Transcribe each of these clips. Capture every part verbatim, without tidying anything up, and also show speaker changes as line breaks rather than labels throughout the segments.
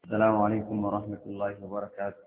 السلام عليكم ورحمة الله وبركاته.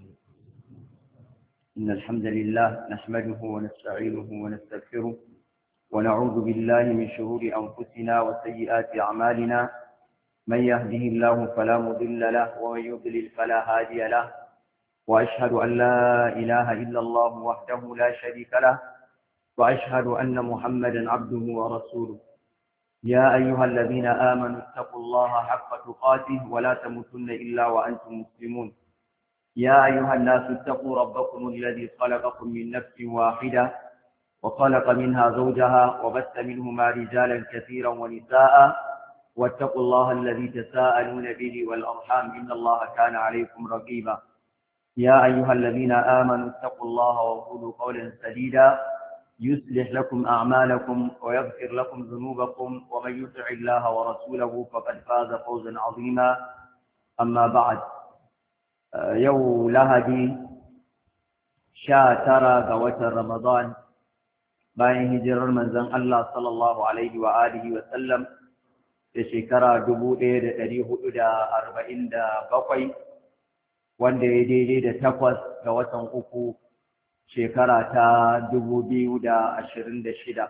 إن الحمد لله نحمده ونستعينه ونستغفره ونعوذ بالله من شرور أنفسنا وسيئات أعمالنا. من يهده الله فلا مضل له ومن يضلل فلا هادي له، وأشهد أن لا إله إلا الله وحده لا شريك له، وأشهد أن محمدا عبده ورسوله. يا أيها الذين آمنوا اتقوا الله حق تقاته ولا تموتن إلا وأنتم مسلمون. يا أيها الناس اتقوا ربكم الذي خلقكم من نفس واحدة وخلق منها زوجها وبث منهما رجالا كثيرا ونساء، واتقوا الله الذي تساءلون به والأرحام إن الله كان عليكم رقيبا. يا أيها الذين آمنوا اتقوا الله وقولوا قولا سديدا يصلح لكم أعمالكم ويغفر لكم ذنوبكم، ومن يطع الله ورسوله فقد فاز فوزا عظيما. أما بعد، يوم لهدي شا ترى قوة رمضان bayan hijirar manzon Allah sallallahu alaihi wa alihi wa sallam da shekara dubu ɗaya da ɗari hudu da arba'in da bakwai, wanda ya daidai da takwas ga watan uku shekara ta dubu biyu da ashirin da shida.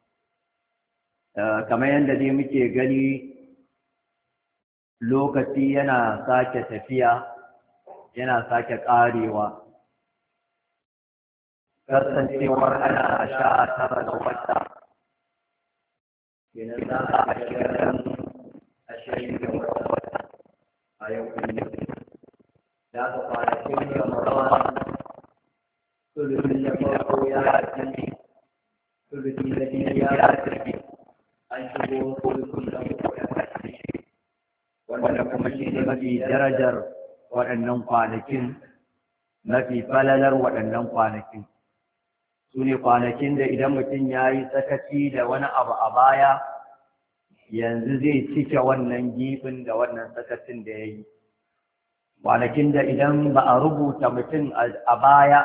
Kamar yadda dai muke gani, lokaci yana sake tafiya, yana sake ƙarewa. Kasancewar ana sha tara da wata, kenan za a ashirin ashirin da wata a yau ɗin. Da aka kwanakin Ramadan ثلث يفرق يا سمي ثلث الذي يا سمي أنشبه ثلث له يا سمي. ولكم الشيء mafi darajar waɗannan kwanakin, mafi falalar waɗannan kwanakin su ne kwanakin da idan mutum ya yi sakaci da wani abu a baya, yanzu zai cike wannan gibin da wannan sakacin da ya yi. Kwanakin da idan ba a rubuta mutum a baya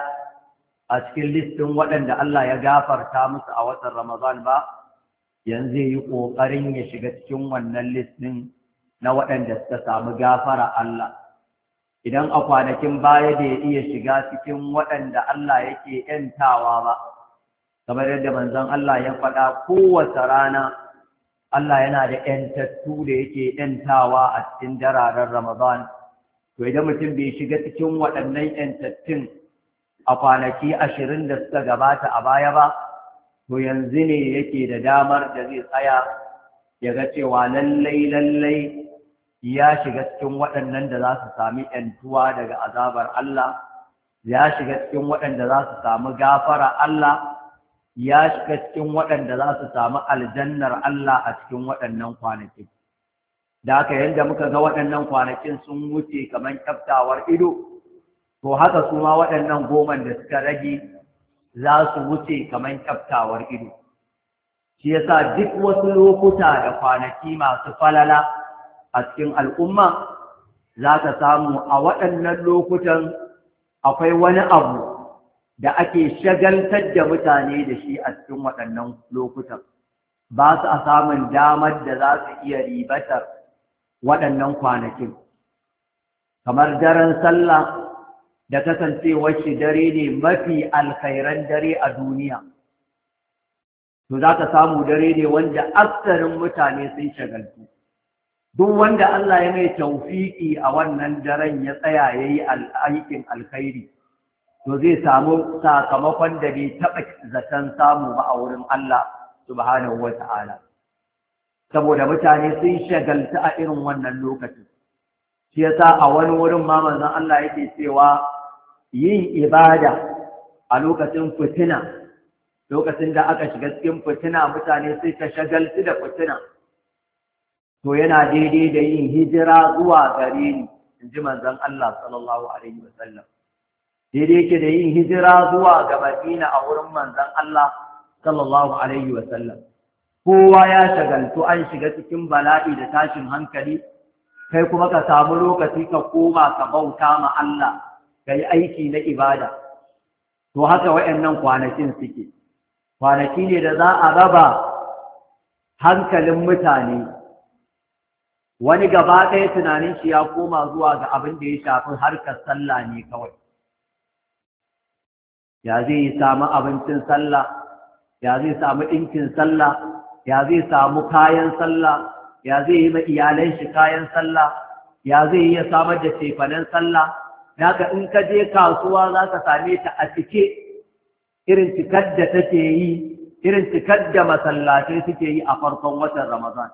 a cikin listin waɗanda Allah ya gafarta musu a watan Ramadan ba, yanzu zai yi ƙoƙarin ya shiga cikin wannan listin na waɗanda suka samu gafara Allah. Idan a kwanakin baya da ya iya shiga cikin waɗanda Allah yake ‘yantawa ba, kamar yadda manzon Allah ya faɗa, kowace rana Allah yana da ‘yantattu da yake ‘yantawa a cikin dararen Ramadan. To idan mutum bai shiga cikin waɗannan ‘yantattun a kwanaki ashirin da suka gabata a baya ba, to yanzu ne yake da damar da zai tsaya ya ga cewa lallai lallai ya shiga cikin waɗannan da za su sami ‘yantuwa daga azabar Allah, ya shiga cikin waɗanda za su sami gafara Allah, ya shiga cikin waɗanda za su sami aljannar Allah a cikin waɗannan kwanakin. Da haka yadda muka ga waɗannan kwanakin sun wuce kamar kyaftawar ido, to haka su ma waɗannan goman da suka rage za su wuce kamar kyaftawar ido. Shi yasa duk wasu lokuta da kwanaki masu falala a cikin al'umma, za ka samu a waɗannan lokutan akwai wani abu da ake shagaltar da mutane da shi a cikin waɗannan lokutan. Ba su a samun damar da za su iya ribatar waɗannan kwanakin. Kamar daren sallah, da kasancewar shi dare ne mafi alkhairan dare a duniya, to za ka samu dare ne wanda aksarin mutane sun shagaltu. Duk wanda Allah ya mai tawfiki a wannan daren ya tsaya ya yi aikin alkhairi, to zai samu sakamakon da bai taɓa zaton samu ba a wurin Allah subhanahu wa ta'ala. Saboda mutane sun shagaltu a irin wannan lokacin. Shi yasa a wani wurin ma manzon Allah yake cewa yin ibada a lokacin fitina, lokacin da aka shiga cikin fitina mutane sai ka shagaltu da fitina, to yana daidai da yin hijira zuwa gare ni, in ji manzon Allah sallallahu alaihi wasallam. Daidai yake da yin hijira zuwa ga Madina a wurin manzon Allah sallallahu alaihi wasallam. Kowa ya shagaltu, an shiga cikin bala'i da tashin hankali, kai kuma ka samu lokaci ka koma ka bauta ma Allah, ka yi aiki na ibada. To haka waɗannan kwanakin suke, kwanaki ne da za a raba hankalin mutane wani gaba ɗaya tunanin shi ya koma zuwa ga abin da ya shafi harkar sallah ne kawai. Ya zai yi samu abincin sallah, ya zai samu ɗinkin sallah, ya zai samu kayan sallah, ya zai yi ma iyalan shi kayan sallah, ya zai yi ya samar da cefanen sallah. Haka in ka je kasuwa za ka same ta a cike, irin cikar da take yi, irin cikar da masallatai suke yi a farkon watan Ramadan.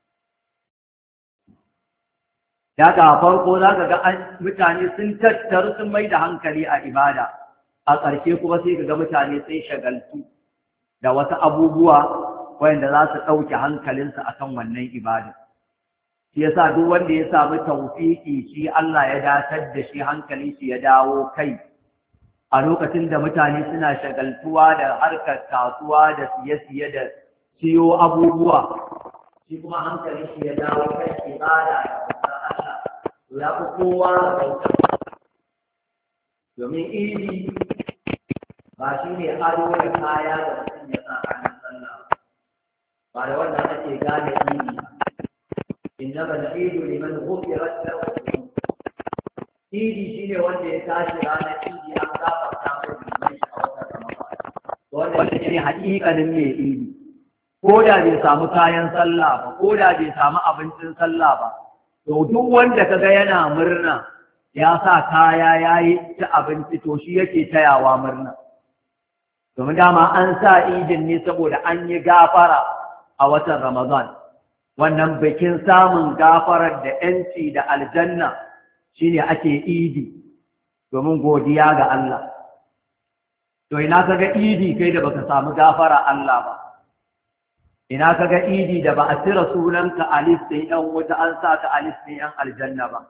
Haka a farko za ka ga mutane sun tattaru sun mai da hankali a ibada, a ƙarshe kuma sai ka ga mutane sun shagaltu da wasu abubuwa wanda za su ɗauke hankalinsu a kan wannan ibada. Shi yasa duk wanda ya samu tawfiki shi Allah ya datar da shi hankali shi ya dawo kai a lokacin da mutane suna shagaltuwa da harkar kasuwa da siye-siye da siyo abubuwa, shi kuma hankali shi ya dawo kai ibada da Allah ya fi kowa da bauta. Domin idi ba shi ne ado da kaya da mutum ya sa ranar sallah ba, da wannan ake gane idi. إنما العيد لمن غفرت له الذنوب. إيدي شيء wanda ya tashi ranar idi an gafarta mai zunubai a watan Ramadan. Wannan shine haƙiƙanin mai idi. Ko da bai samu kayan sallah ba, ko da bai samu abincin sallah ba, to duk wanda kaga yana murna ya sa kaya yayi ci abinci to shi yake tayawa murna. Domin dama an sa idin ne saboda an yi gafara a watan Ramadan. Wannan bikin samun gafarar da ‘yanci da aljanna shine ake idi domin godiya ga Allah. To ina ka ga idi kai da baka samu gafara Allah ba, ina ka ga idi da ba a cire sunanka a listin ‘yan wuta an sa ka a listin ‘yan aljanna ba.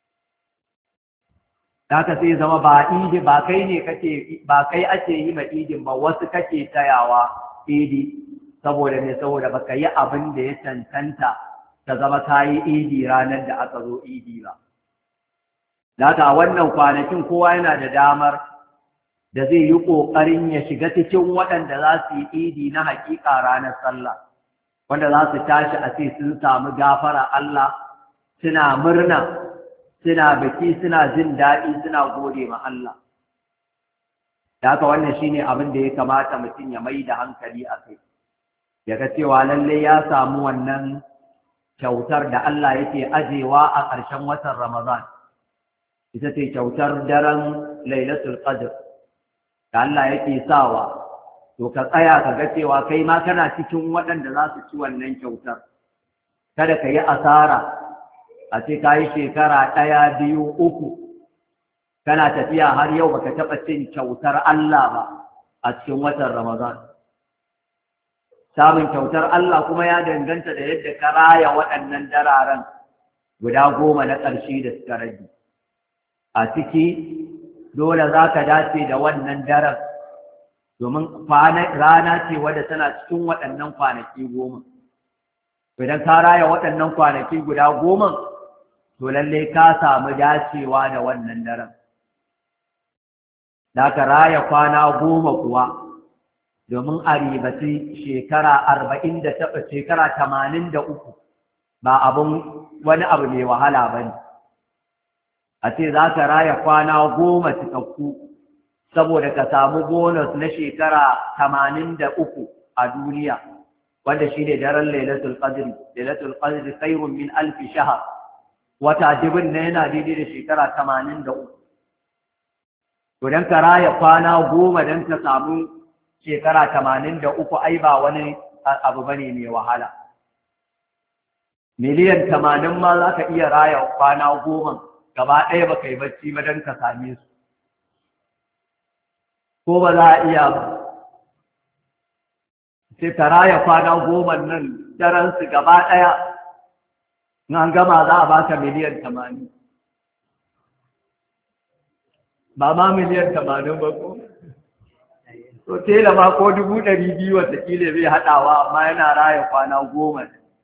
Haka sai zama ba idi ba kai ne kake ba kai ake yi ma idin ba, wasu kake tayawa idi. Saboda ne saboda baka yi abin da ya cancanta ta zama ka yi idi ranar da aka zo idi ba. Data a wannan kwanakin kowa yana da damar da zai yi ƙoƙarin ya shiga cikin waɗanda za su yi idi na haƙiƙa ranar sallah, wanda za su tashi a ce sun samu gafara Allah, suna murna, suna biki, suna jin daɗi, suna gode ma Allah. Da haka wannan shine abin da ya kamata mutum ya mai da hankali a kai. Yaga cewa lalle ya samu wannan kyautar da Allah yake ajewa a ƙarshen watan Ramadan, ita ce kyautar daren Lailatul Qadr da Allah yake sawa. To ka tsaya ka ga cewa kai ma kana cikin waɗanda za su ci wannan kyautar. Kada ka yi asara a ce ka yi shekara ɗaya biyu uku kana tafiya har yau baka taɓa cin kyautar Allah ba a cikin watan Ramadan. Samun kyautar Allah kuma ya danganta da yadda ka raya waɗannan dararen guda goma na ƙarshe da suka rage. A ciki dole za ka dace da wannan daren, domin rana ce wadda tana cikin waɗannan kwanaki goma. Idan ka raya waɗannan kwanaki guda goma, to lallai ka samu dacewa da wannan daren. Da ka raya kwana goma kuwa, domin a ribaci shekara arba'in da taɓa shekara tamanin da uku ba abin wani abu mai wahala ba ne. A ce za ka raya kwana goma cikakku saboda ka samu bonus na shekara tamanin da uku a duniya, wanda shi ne daren Lailatul Qadr. Lailatul Qadr khairun min alfi shahar. Wata dubin na yana daidai da shekara tamanin da uku. To don ka raya kwana goma don ka samu shekara tamanin da uku ai ba wani abu bane mai wahala. Miliyan tamanin ma za ka iya raya kwana goma gaba ɗaya ba ka yi bacci ba don ka same su. Ko ba za a iya ba. Sai ka raya kwana goma nan daren su gaba ɗaya, in an gama za a baka miliyan tamanin. Ba ma miliyan tamanin ba ko? To tela ma ko dubu ɗari biyu watakila bai haɗawa, amma yana raya kwana goma.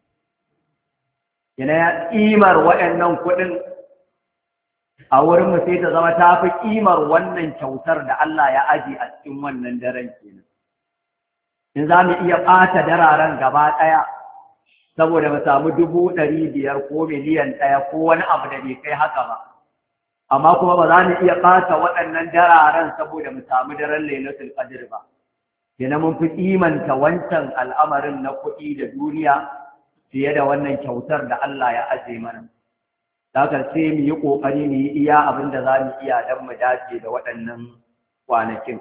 Yana ya ƙimar waɗannan kuɗin a wurin mu sai ta zama ta fi ƙimar wannan kyautar da Allah ya aje a cikin wannan daren kenan. In za mu iya ɓata dararen gaba ɗaya, saboda mu samu dubu ɗari biyar ko miliyan ɗaya ko wani abu da bai kai haka ba. Amma kuma ba za mu iya ɓata waɗannan dararen saboda mu samu daren Lailatul Qadr ba. Kenan mun fi kimanta wancan al'amarin na kuɗi da duniya fiye da wannan kyautar da Allah ya aje mana. Haka sai mu yi ƙoƙari mu yi iya abin da za mu iya don mu dace da waɗannan kwanakin.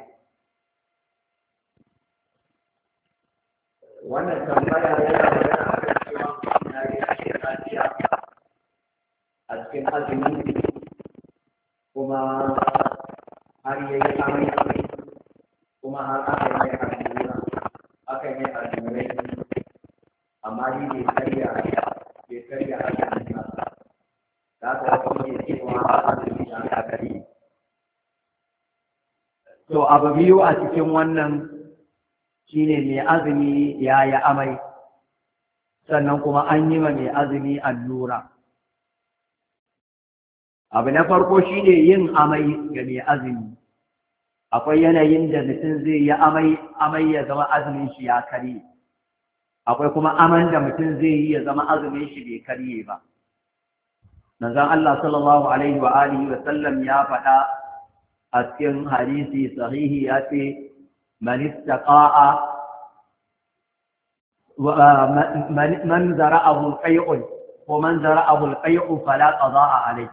Wannan tambaya yana magana a kan cewa mutum ya yi rashin lafiya a cikin azumi kuma har ya yi amai kuma har aka yi allura aka yi allurai amma ni bai karya bai karya azumi ba. Za ka wasu ke cewa azumi ya karye. To abu biyu a cikin wannan shine mai azumi ya yi amai, sannan kuma an yi ma mai azumi allura. Abu na farko shine yin amai ga mai azumi. Akwai yanayin da mutum zai yi amai, amai ya zama azumin shi ya karye. Akwai kuma aman da mutum zai yi ya zama azumin shi bai karye ba. Manzon Allah sallallahu alaihi wa alihi wa sallam ya faɗa a cikin hadisi sahihi ya ce من استقاء من زرعه القيء ومن زرعه القيء فلا قضاء عليه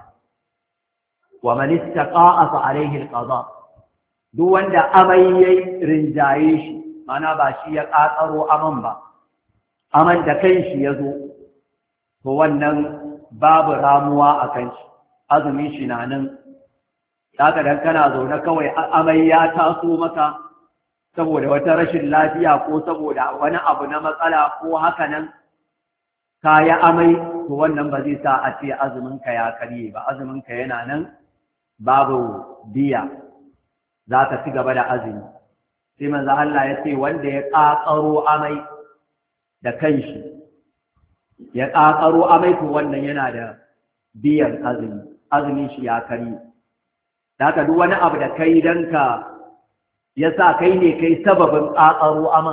ومن استقاء فعليه القضاء. duk wanda amai yayi rinjaye shi, mana ba shi ya ƙaƙaro aman ba, aman da kanshi ya zo, to wannan babu ramuwa a kanshi, azumin shi na nan. Haka dan kana zaune kawai amai ya taso maka saboda wata rashin lafiya ko saboda wani abu na matsala ko haka nan ka yi amai, to wannan ba zai sa a ce azuminka ya karye ba. Azuminka yana nan babu biya, za ka ci gaba da azumi. Sai manzo Allah ya ce wanda ya ƙaƙaro amai da kanshi ya ƙaƙaro amai, to wannan yana da biyan azumi, azumin shi ya karye. Da haka duk wani abu da kai dan ka ya sa kai ne kai sababin ƙaƙaro aman,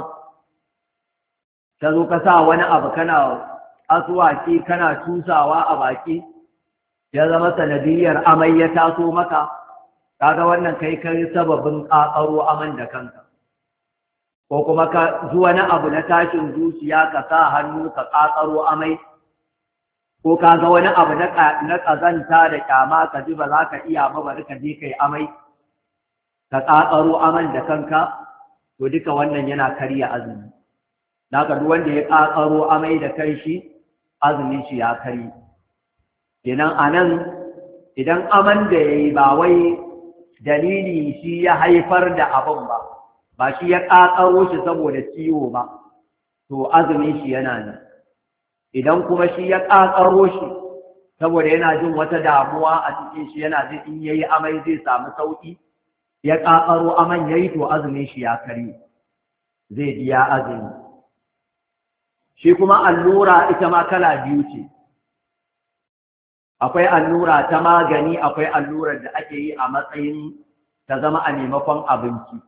ka zo ka sa wani abu kana asuwaki kana tusawa a baki ya zama sanadiyar amai ya taso maka, kaga wannan kai kai sababin ƙaƙaro aman da kanka. Ko kuma ka ji wani abu na tashin zuciya ka sa hannu ka ƙaƙaro amai, ko ka ga wani abu na ƙazanta da ƙyama ka ji ba za ka iya ba, bari ka je kai amai ka ƙaƙaro aman da kanka, to duka wannan yana karya azumi. Naka duk wanda ya ƙaƙaro amai da kanshi, azumin shi ya karye. Kenan anan idan aman da yayi ba wai dalili shi ya haifar da abin ba, ba shi ya ƙaƙaro shi saboda ciwo ba, to azumin shi yana nan. Idan kuma shi ya ƙaƙaro shi saboda yana jin wata damuwa a cikin shi, yana jin in yayi amai zai samu sauƙi, ya ƙaƙaro aman ya yi, to azumin shi ya karye, zai biya azumi. Shi kuma allura ita ma kala biyu ce, akwai allura ta magani, akwai allurar da ake yi a matsayin ta zama a maimakon abinci,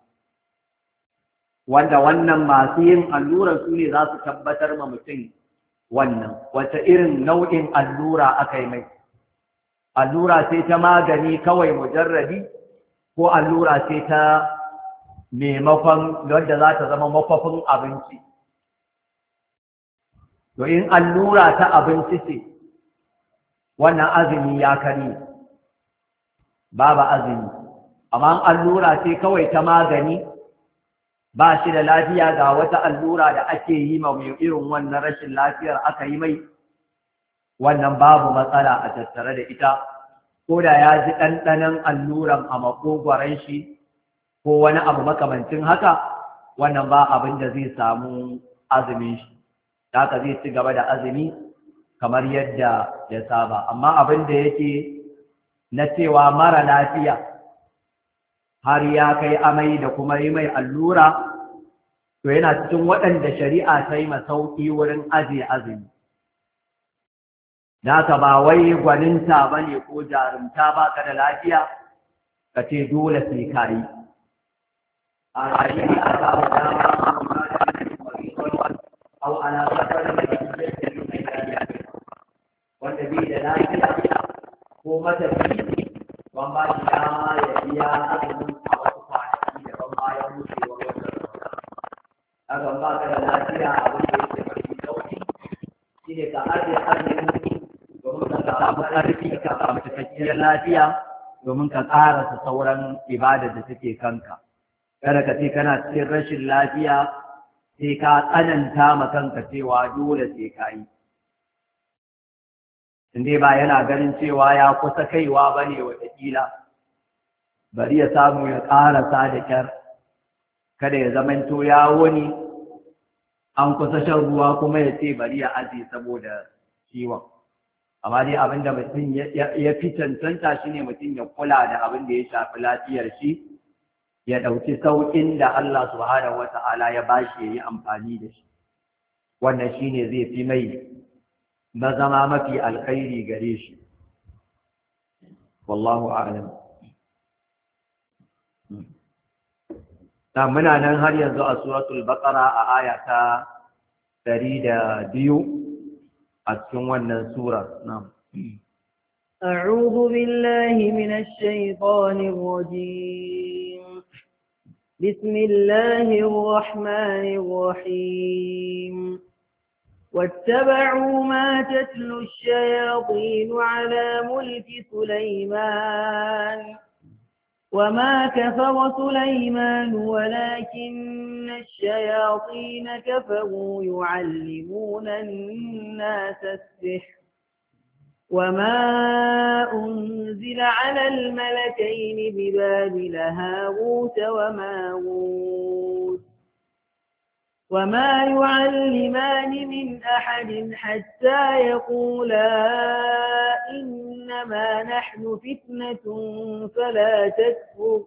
wanda wannan masu yin allurar su ne za su tabbatar ma mutum wannan wata irin nau'in allura aka yi mai. Allura sai ta magani kawai mujarrabi, ko allura ce ta maimakon wadda za ta zama makwafin abinci. To in allura ta abinci ce, wannan azumi ya karye, babu azumi. Amma allura ce kawai ta magani, ba shi da lafiya ga wata allura da ake yi ma mai irin wannan rashin lafiyar aka yi mai, wannan babu matsala a tattare da ita. Ko da ya ji ɗanɗanon alluran a maƙogwaron shi ko wani abu makamancin haka, wannan ba abin da zai samu azumin shi, haka zai ci gaba da azumi kamar yadda ya saba. Amma abin da yake na cewa mara lafiya har ya kai amai da kuma yi mai allura, to yana cikin waɗanda shari'a ta yi masauki wurin ajiye azumi. Da haka ba wai gwaninta ba ne ko jarumta, ba ka da lafiya ka ce dole sai ka yi. A shari'a ta dama au ala lafiya ko matafi ban ba shi dama ya biya azumin a wasu kwanaki da ban bayan wucewar wata rana. Hakan ba ka da lafiya abin da yake mafi sauki shi ne ka ajiye azumin domin ka samu ƙarfi ka samu cikakkiyar lafiya domin ka ƙarasa sauran ibadar da take kanka. Kada ka ce kana cikin rashin lafiya sai ka tsananta ma kanka cewa dole sai ka yi. Inde ba yana ganin cewa ya kusa kaiwa ba ne watakila, bari ya samu ya ƙarasa da ƙyar, kada ya zamanto ya wuni an kusa shan ruwa kuma ya ce bari ya aje saboda ciwon. Amma dai abin da mutum ya fi cancanta shi ne mutum ya kula da abin da ya shafi lafiyar shi, ya ɗauki sauƙin da Allah subhanahu wa ta'ala ya bashi ya yi amfani da shi. Wannan shi ne zai fi mai mazama mafi alkhairi gare shi. Wallahu a'lam. Na muna nan har yanzu a suratul Baqara a aya ta ɗari da biyu a cikin wannan sura. Na'am.
أعوذ بالله من الشيطان الرجيم. بسم الله الرحمن الرحيم. واتبعوا ما تتلو الشياطين على ملك سليمان وما كفر سليمان ولكن الشياطين كفروا يعلمون الناس السحر وما أنزل على الملكين ببابل هاروت وماروت وما يعلمان من أحد حتى يقولا إنما نحن فتنة فلا تكفر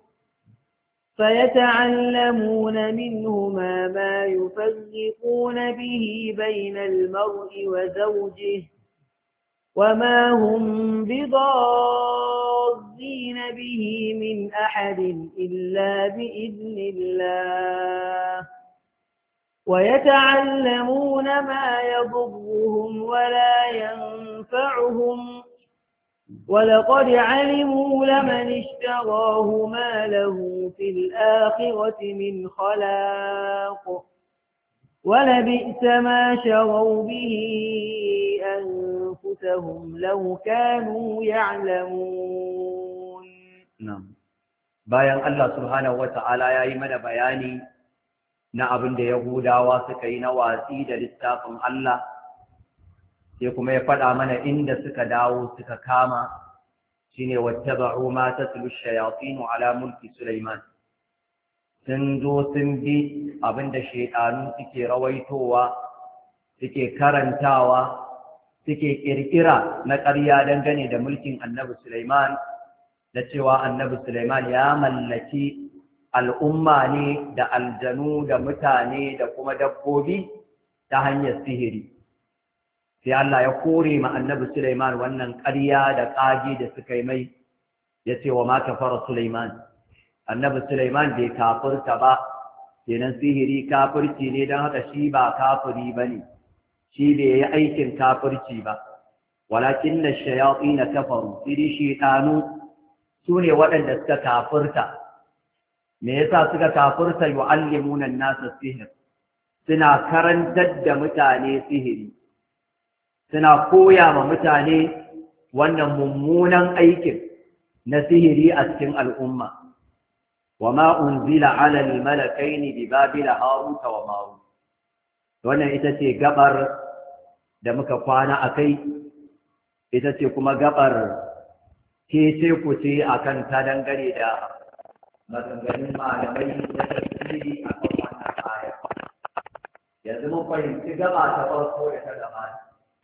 فيتعلمون منهما ما يفرقون به بين المرء وزوجه وما هم بضارين به من أحد إلا بإذن الله ويتعلمون ما يضرهم ولا ينفعهم ولقد علموا لمن اشتراه ما له في الآخرة من خلاق ولبئس ما شروا به أنفسهم لو كانوا يعلمون.
نعم. bayan Allah subhanahu wata'ala ya yi mana bayani na abin da Yahudawa suka yi na watsi da littafin Allah, sai kuma ya faɗa mana inda suka dawo suka kama shine wattaba'u ma tatlu ash-shayatin ala mulki Sulaiman. Sun zo sun bi abin da shaytanu suke rawaitowa, suke karantawa, suke kirkira na ƙarya dangane da mulkin Annabi Sulaiman, da cewa Annabi Sulaiman ya mallaki al'umma ne da aljanu da mutane da kuma dabbobi ta hanyar sihiri. Sai Allah ya kore ma Annabi Sulaiman wannan ƙarya da ƙage da suka yi mai, ya ce wa ma kafara Sulaiman. Annabi Sulaiman bai kafirta ba, kenan sihiri kafirci ne, don haka shi ba kafiri ba ne, shi bai yi aikin kafirci ba. Walakin na shayaɗi na kafaru, siri shaɗanu su ne waɗanda suka kafirta. Me yasa suka kafirta yu'allimuna an-nasa sihir? Suna karantar da mutane sihiri, suna koya ma mutane wannan mummunan aikin na sihiri a cikin al'umma. Wama unzila 'ala al-malakaini bi babila haruta wa marut. Wannan ita ce gabar da muka kwana akai, ita ce kuma gabar ke ce ku ce akan ta dangane da maganganun malamai na tafsiri a kan wannan aya. Yanzu mun fahimci gaba ta farko da ta gabata.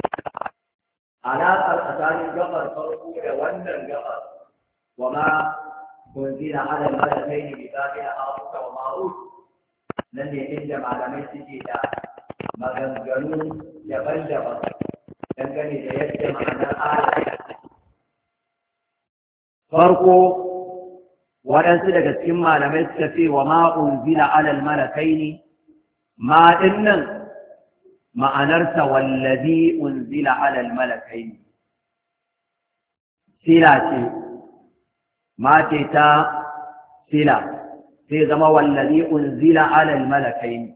Alaƙar tsakanin gabar farko da wannan gabar wa ma kunzila ala malakaini bi babila haruta wa marut, nan ne inda malamai suke da maganganu daban-daban dangane da yadda ma'anar aya. Farko waɗansu daga cikin malamai suka ce wa ma'un zila alal malakai ne, ma ɗin nan ma'anarsa wallazi unzila alal malakai ne, sila ce ma ce ta sila sai zama wallazi unzila alal malakaini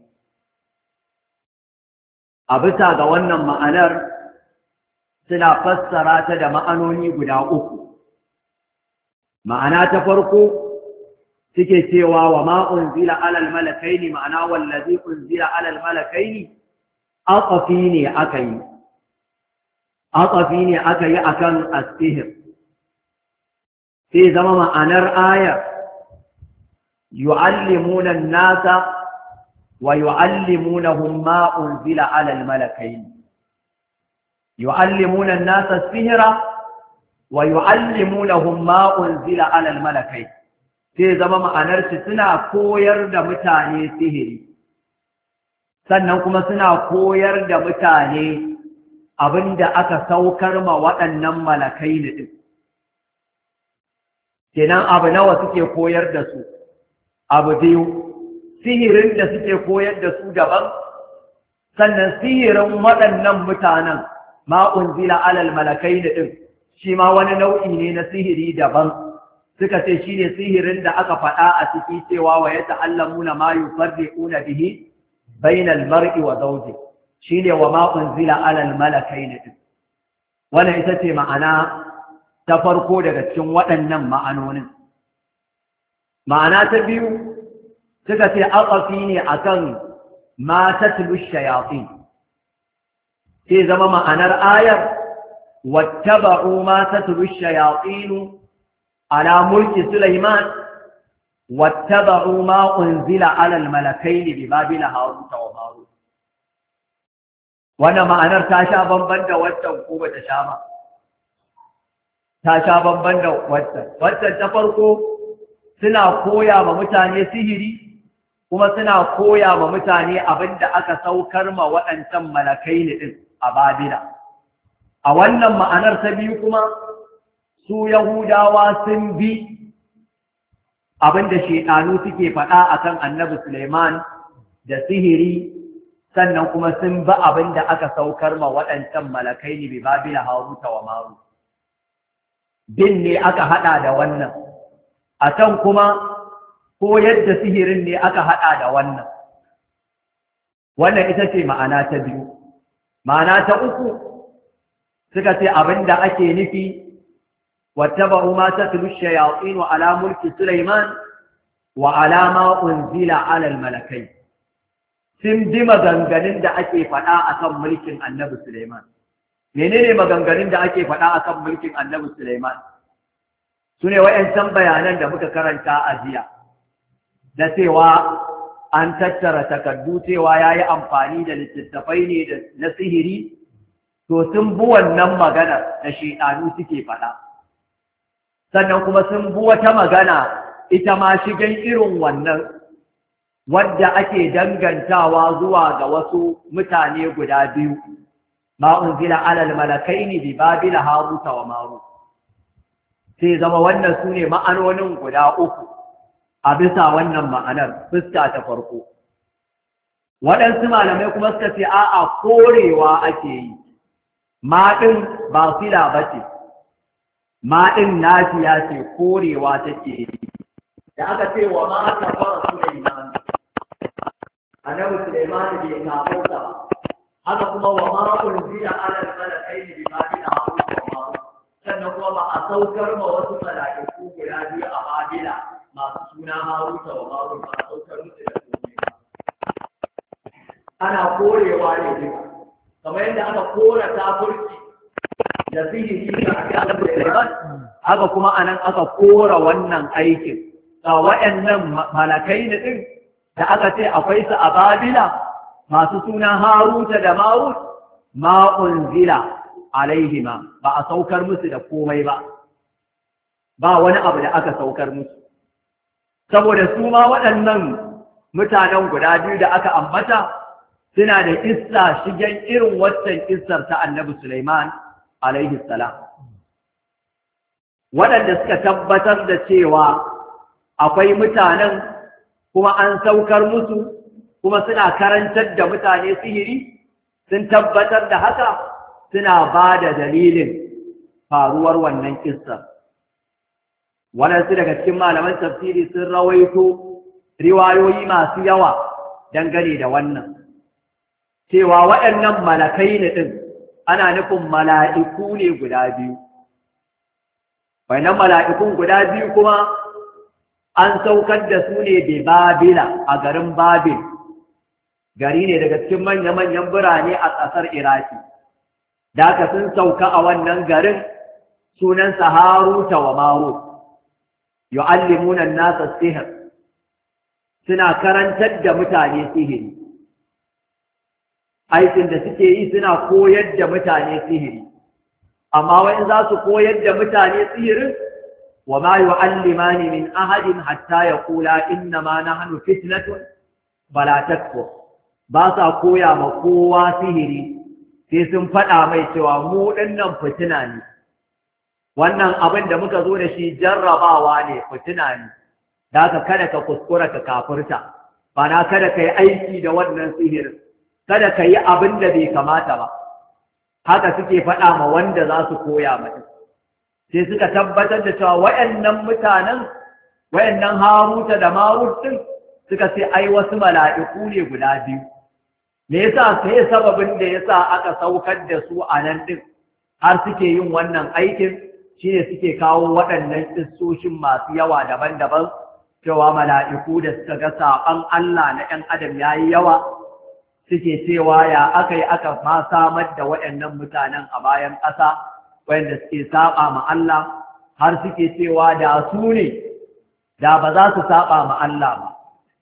a bisa ga wannan ma'anar suna fassara ta da ma'anoni guda uku. Ma'ana ta farko suke cewa wa ma unzila alal malakaini ma'ana wallazi unzila alal malakaini aqafi ne aka yi aqafi ne aka yi akan as-sihr sai zama ma'anar ayar yu'allimuna an-nasa wa yu'allimunahum ma unzila alal malakaini yu'allimuna an-nasa as-sihra wa yu'allimunahum ma unzila alal malakaini sai zama ma'anar shi suna koyar da mutane sihiri sannan kuma suna koyar da mutane abinda aka saukar ma waɗannan malakai ne din kenan abu nawa suke koyar da su abu biyu sihirin da suke koyar da su daban sannan sihirin waɗannan mutanen ma unzila alal malakai ne din shi ma wani nau'i ne na sihiri daban suka ce shi ne sihirin da aka faɗa a ciki cewa wa ya ta'allamuna ma yufarriquna bihi bainal mar'i wa zawji shi ne wa ma unzila alal malakaini din wannan ita ce ma'ana ta farko daga cikin waɗannan ma'anonin ma'ana ta biyu suka ce aqafi ne akan ma tatlu shayatin sai zama ma'anar ayar wattaba'u ma tatlu shayatin على ملك سليمان واتبعوا ما أنزل على الملكين ببابل هاروت وماروت وانا ما أنا تاشا بمبند واتن قوة تشاما تاشا بمبند واتن واتن تفرقوا سنا قويا ومتاني سهري kuma suna koya wa mutane abin da aka saukar ma waɗancan malakai ne ɗin a Babila. A wannan ma'anar ta biyu kuma su Yahudawa sun bi abinda shaidanu suke faɗa akan Annabi Suleiman da sihiri sannan kuma sun bi abinda aka saukar ma waɗancan malakai ne bi Babila Haruta wa Marut. Bin ne aka haɗa da wannan, a can kuma ko yadda sihirin ne aka haɗa da wannan. Wannan ita ce ma'ana ta biyu. Ma'ana ta uku suka ce abinda ake nufi واتبعوا ما تتلو الشياطين على ملك سليمان وعلى ما أنزل على الملكين sun ji maganganun da ake faɗa a kan mulkin annabi Suleiman. Menene maganganun da ake faɗa a kan mulkin annabi Suleiman? Su ne wa'yancan bayanan da muka karanta a jiya, da cewa an tattara takardu cewa ya yi amfani da littattafai ne na sihiri, to sun bi wannan magana da shaidanu suke faɗa. Sannan kuma sun bi wata magana ita ma shigen irin wannan wadda ake dangantawa zuwa ga wasu mutane guda biyu ma unzila alal malakaini bi babila haruta wa marut sai zama wannan sune ma'anonin guda uku a bisa wannan ma'anar fuska ta farko. Waɗansu malamai kuma suka ce a'a korewa ake yi ma ɗin ba sila ba ce ma ɗin nafiya ce korewa take yi da aka ce wa ma ta fara Sulaiman annabi Sulaiman bai kafauta haka kuma wa ma unzila ala al-malakaini bi babila harut wa marut sannan kuma ba a saukar ma wasu malaiku guda biyu a Babila masu suna Harut wa Marut ba a saukar musu da komai ba ana korewa ne duka kamar yadda aka kora kafirci da sihiri da aka Sulaiman haka kuma anan aka kora wannan aikin ga waɗannan malakai ne din da aka ce akwai su a Babila masu suna Haruta da Marut ma unzila alaihima ba a saukar musu da komai ba ba wani abu da aka saukar musu saboda su ma waɗannan mutanen guda biyu da aka ambata suna da kissa shigen irin waccan kissar ta Annabi Sulaiman alaihi salam waɗanda suka tabbatar da cewa akwai mutanen kuma an saukar musu kuma suna karantar da mutane sihiri sun tabbatar da haka suna ba da dalilin faruwar wannan kissa. Waɗansu daga cikin malaman tafsiri sun rawaito riwayoyi masu yawa dangane da wannan, cewa waɗannan malakai ne ɗin ana nufin mala'iku ne guda biyu. Wannan mala'ikun guda biyu kuma an saukar da su ne da Babila a garin Babil, gari ne daga cikin manya-manyan birane a ƙasar Iraki. Da aka sun sauka a wannan garin sunansa Haruta wa Marut, yu'allimuna an-nasa sihr, suna karantar da mutane sihiri. Aikin da suke yi suna koyar da mutane sihiri, amma wai za su koyar da mutane sihirin wa ma yu'allimani min ahadin hatta yaqula inna ma nahnu fitnatun fala takfur. Ba sa koya ma kowa sihiri sai sun faɗa mai cewa mu ɗinnan fitina ne, wannan abin da muka zo da shi jarrabawa ne, fitina ne, da haka kada ka kuskura ka kafirta, ba na kada ka yi aiki da wannan sihirin, kada ka yi abin da bai kamata ba. Haka suke faɗa ma wanda za su koya mata. Sai suka tabbatar da cewa wayannan mutanen, wayannan Haruta da Marut din suka ce ai wasu mala'iku ne guda biyu. Me yasa sai sababin da yasa aka saukar da su a nan din har suke yin wannan aikin shine suke kawo waɗannan kissoshin masu yawa daban-daban, cewa mala'iku da suka ga saɓan Allah na ‘yan adam yayi yawa, suke cewa ya aka yi aka ma samar da waɗannan mutanen a bayan ƙasa wanda suke saɓa ma Allah, har suke cewa da su ne da ba za su saɓa ma Allah ba.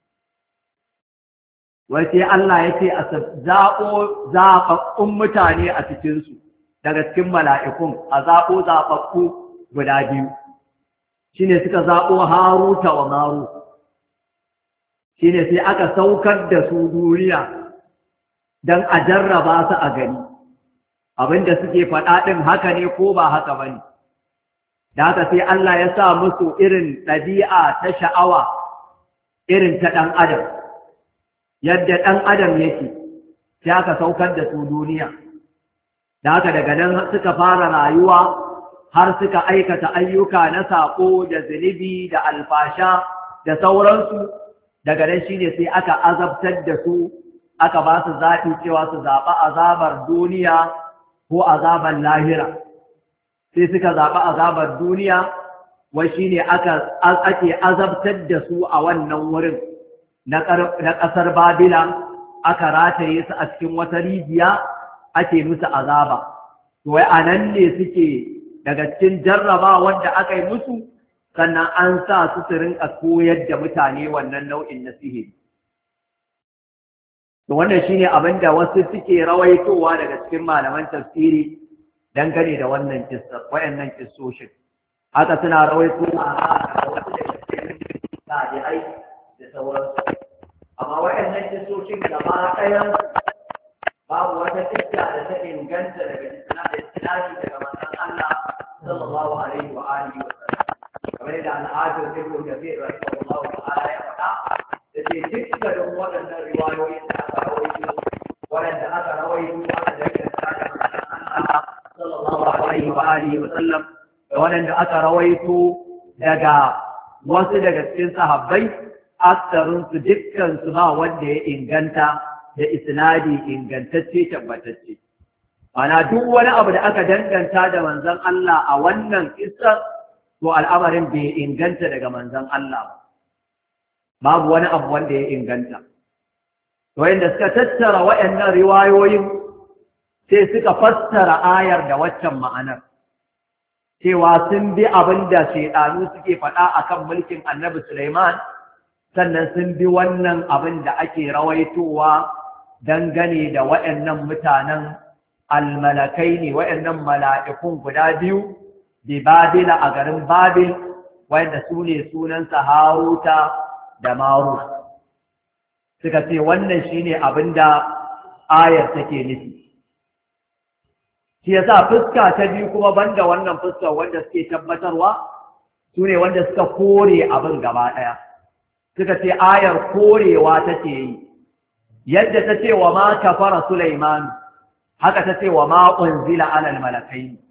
Wai sai Allah ya ce a zaɓo zaɓaɓɓun mutane a cikinsu daga cikin mala'ikun, a zaɓo zaɓaɓɓu guda biyu, shi ne suka zaɓo Haruta wa Marut, shi ne sai aka saukar da su duniya don a jarraba su a gani abinda suke faɗa ɗin haka ne ko ba haka ba ne. Da haka sai Allah ya sa musu irin ɗabi'a ta sha'awa irin ta ɗan adam, yadda ɗan adam yake, sai aka saukar da su duniya. Da haka daga nan suka fara rayuwa har suka aikata ayyuka na saƙo da zunubi da alfasha da sauransu. Daga nan shine sai aka azabtar da su, aka ba su zaɓi cewa su zaɓi azabar duniya ko azabar lahira. Sai suka zaɓi azabar duniya, wai shine aka ake azabtar da su a wannan wurin na ƙasar Babila, aka rataye su a cikin wata rijiya ake musu azaba. To wai anan ne suke daga cikin jarraba wanda aka yi musu, sannan an sa su su rinka koyar da mutane wannan nau'in na sihiri. To wannan shine abin da wasu suke rawaitowa daga cikin malaman tafsiri dangane da wannan kissa, wayannan kissoshin. Haka suna rawaitowa a wasu daga cikin tabi'ai da sauransu. Amma wayannan kissoshin gaba ɗayan babu wata kissa da ta inganta daga isnadi daga manzon Allah sallallahu alaihi wa alihi wa sallam. Kamar da al'adar Ibn Kathir rahimahullahu ta'ala ya faɗa, da ce dukkanin waɗannan riwayoyi da aka rawaito, waɗanda aka rawaito aka danganta da manzon Allah sallallahu alaihi wa alihi wa sallam, da waɗanda aka rawaito daga wasu daga cikin sahabbai, aksarinsu dukkan su ba wanda ya inganta da isnadi ingantacce tabbatacce. Ana duk wani abu da aka danganta da manzon Allah a wannan kissa, to al'amarin bai inganta daga manzon Allah ba. Babu wani abu wanda ya inganta. To yanda suka tattara waɗannan riwayoyin sai suka fassara ayar da waccan ma'anar, cewa sun bi abin da shaidanu suke faɗa akan mulkin Annabi Sulaiman, sannan sun bi wannan abin da ake rawaitowa dangane da waɗannan mutanen almalakai ne, waɗannan mala'ikun guda biyu bi Babila a garin Babil, wanda su ne sunansa Haruta da Marut. Suka ce wannan shine abin da ayar take nufi. Shi yasa fuska ta biyu kuma banda wannan fuska wanda suke tabbatarwa, su ne wanda suka kore abin gaba ɗaya. Suka ce ayar korewa take yi, yadda ta ce wa ma kafara Sulaiman, haka ta ce wa ma unzila alal malakai.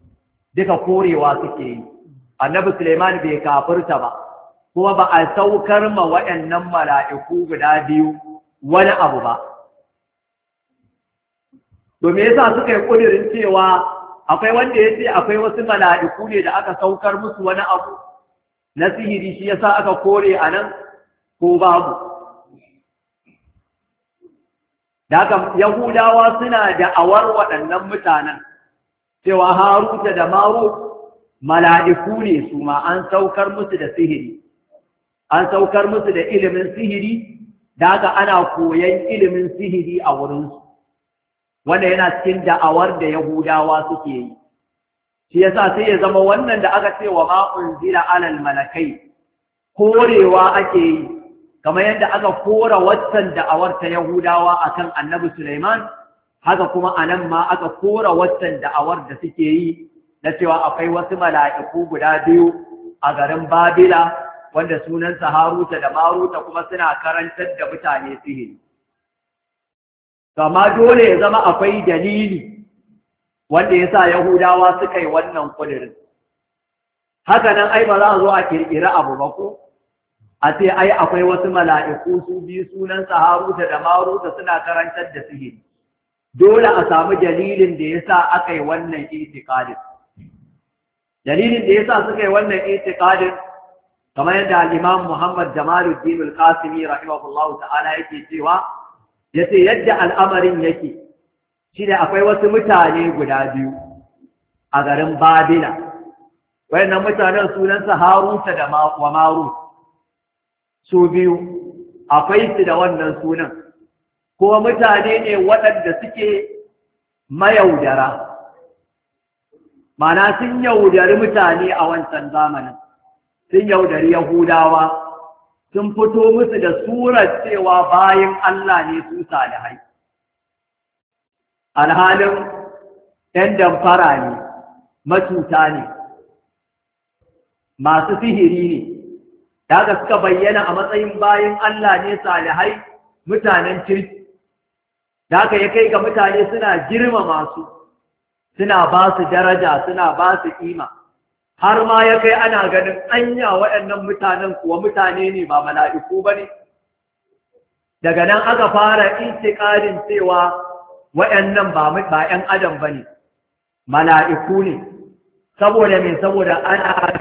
duka korewa suke yi. Annabi Suleiman bai kafirta ba, kuma ba a saukar ma waɗannan mala'iku guda biyu wani abu ba. To me yasa suka yi ƙudurin cewa akwai wanda ya ce akwai wasu mala'iku ne da aka saukar musu wani abu na sihiri, shi yasa aka kore a nan ko babu? Da haka Yahudawa suna da awar waɗannan mutanen cewa Haruta da Marut mala'iku ne su ma an saukar musu da sihiri, an saukar musu da ilimin sihiri, da haka ana koyan ilimin sihiri a wurinsu, wanda yana cikin da'awar da Yahudawa suke yi. Shi yasa sai ya zama wannan da aka ce wa ma'un zira alal malakai korewa ake yi, kamar yadda aka kora waccan da'awar ta Yahudawa akan Annabi Sulaiman, haka kuma anan ma aka kora waccan da'awar da suke yi na cewa akwai wasu mala'iku guda biyu a garin Babila wanda sunansa Haruta da Maruta kuma suna karantar da mutane sihiri. Kama dole ya zama akwai dalili wanda ya sa Yahudawa suka yi wannan ƙudurin. Haka nan ai ba za a zo a ƙirƙiri abu ba ko? A ce ai akwai wasu mala'iku su biyu sunansa Haruta da Maruta suna karantar da sihiri. Dole a samu dalilin da ya sa aka yi wannan itikadin. Dalilin da ya sa suka yi wannan itikadin, kamar yadda al-Imam Muhammad Jamaluddin al-Qasimi rahimahullahu ta'ala yake cewa, yace yadda al'amarin yake shi ne akwai wasu mutane guda biyu a garin Babila. Wayannan mutanen sunansa Haruta da wa Marut. Su biyu akwai su da wannan sunan. Kuma mutane ne waɗanda suke mayaudara. Mana sun yaudari mutane a wancan zamanin. Sun yaudari Yahudawa. Sun fito musu da surar cewa bayan Allah ne su salihai. Alhalin ‘yan damfara ne, matuta ne, masu sihiri ne, daga suka bayyana a matsayin bayan Allah ne salihai mutanen kirki, daga ya kai ga mutane suna girmama su, suna ba su daraja, suna ba su ƙima, har ma ya kai ana ganin anya waɗannan mutanen kuwa mutane ne ba mala'iku ba ne. Daga nan aka fara intiƙadin cewa waɗannan ba ‘yan adam ba ne, mala'iku ne, saboda mai saboda ana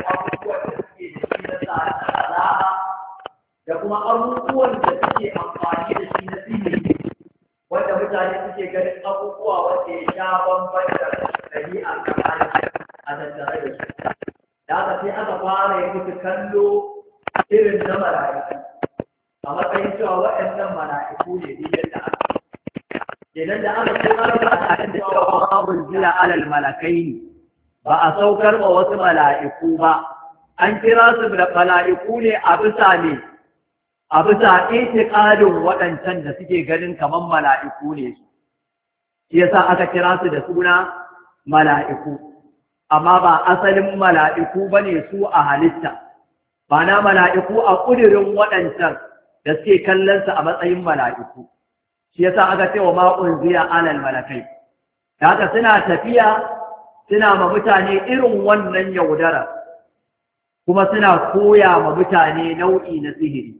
da kuma abubuwan da suke amfani da shi na sihiri, wanda mutane suke ganin abubuwa wanda ya sha bambam da ɗabi'a a tattare da su. Da aka sai aka fara yi musu kallo irin na mala'iku, a matsayin cewa waɗannan mala'iku ne biyar da aka. Idan da aka ce aka da cewa babun jira alal malakai ne, ba a saukar wa wasu mala'iku ba, an kira su da mala'iku ne a bisa ne, a bisa itiƙadin waɗancan da suke ganin kamar mala'iku ne su. Shi yasa aka kira su da suna mala'iku, amma ba asalin mala'iku ba ne su a halitta, ba na mala'iku a ƙudurin waɗancan da suke kallonsa a matsayin mala'iku. Shi yasa aka ce wa ma'un ziya alal malakai. Da haka suna tafiya suna ma mutane irin wannan yaudara, kuma suna koya ma mutane nau'i na sihiri.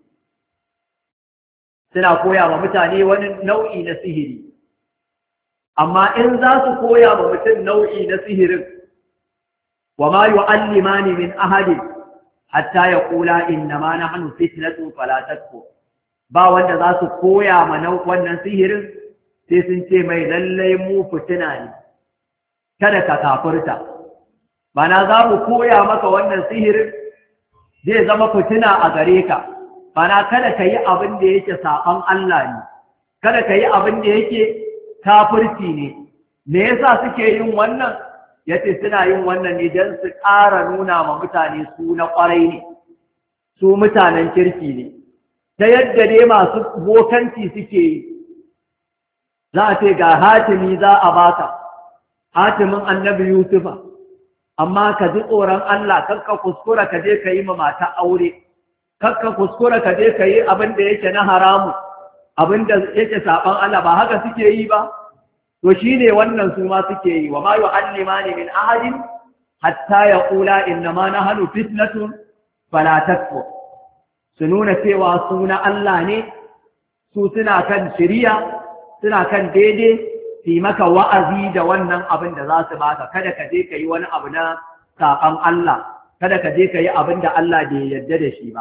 Suna koya ma mutane wani nau'i na sihiri. Amma in za su koya ma mutum nau'i na sihirin, wa ma yu'allimani min ahadin hatta yaqula innama nahnu fitnatun fala takfur. Ba wanda za su koya mana wannan sihirin sai sun ce mai lallai mu fitina ne, kada ka kafirta. Bana za mu koya maka wannan sihirin zai zama fitina a gare ka, bana kada ka yi abin da yake saɓan Allah ne, kada ka yi abin da yake kafirci ne. Me yasa suke yin wannan? Yace suna yin wannan ne don su ƙara nuna ma mutane su na ƙwarai ne, su mutanen kirki ne. Ta yadda dai masu bokanci suke yi, za a ce ga hatimi za a baka, hatimin annabi Yusufa, amma ka ji tsoron Allah, kakka kuskura ka je ka yi ma mata aure, kakka kuskura ka je ka yi abin da yake na haramu, abin da yake saɓan Allah, ba haka suke yi ba? To shi ne wannan su ma suke yi, wa ma yu'allimani min ahadin hatta yaqula innama nahnu fitnatun fala takfur, su nuna cewa su na Allah ne, su suna kan shiriya, suna kan daidai, su yi maka wa'azi da wannan abin da za su baka, kada ka je ka yi wani abu na saƙon Allah, kada ka je ka yi abin da Allah bai yarda da shi ba.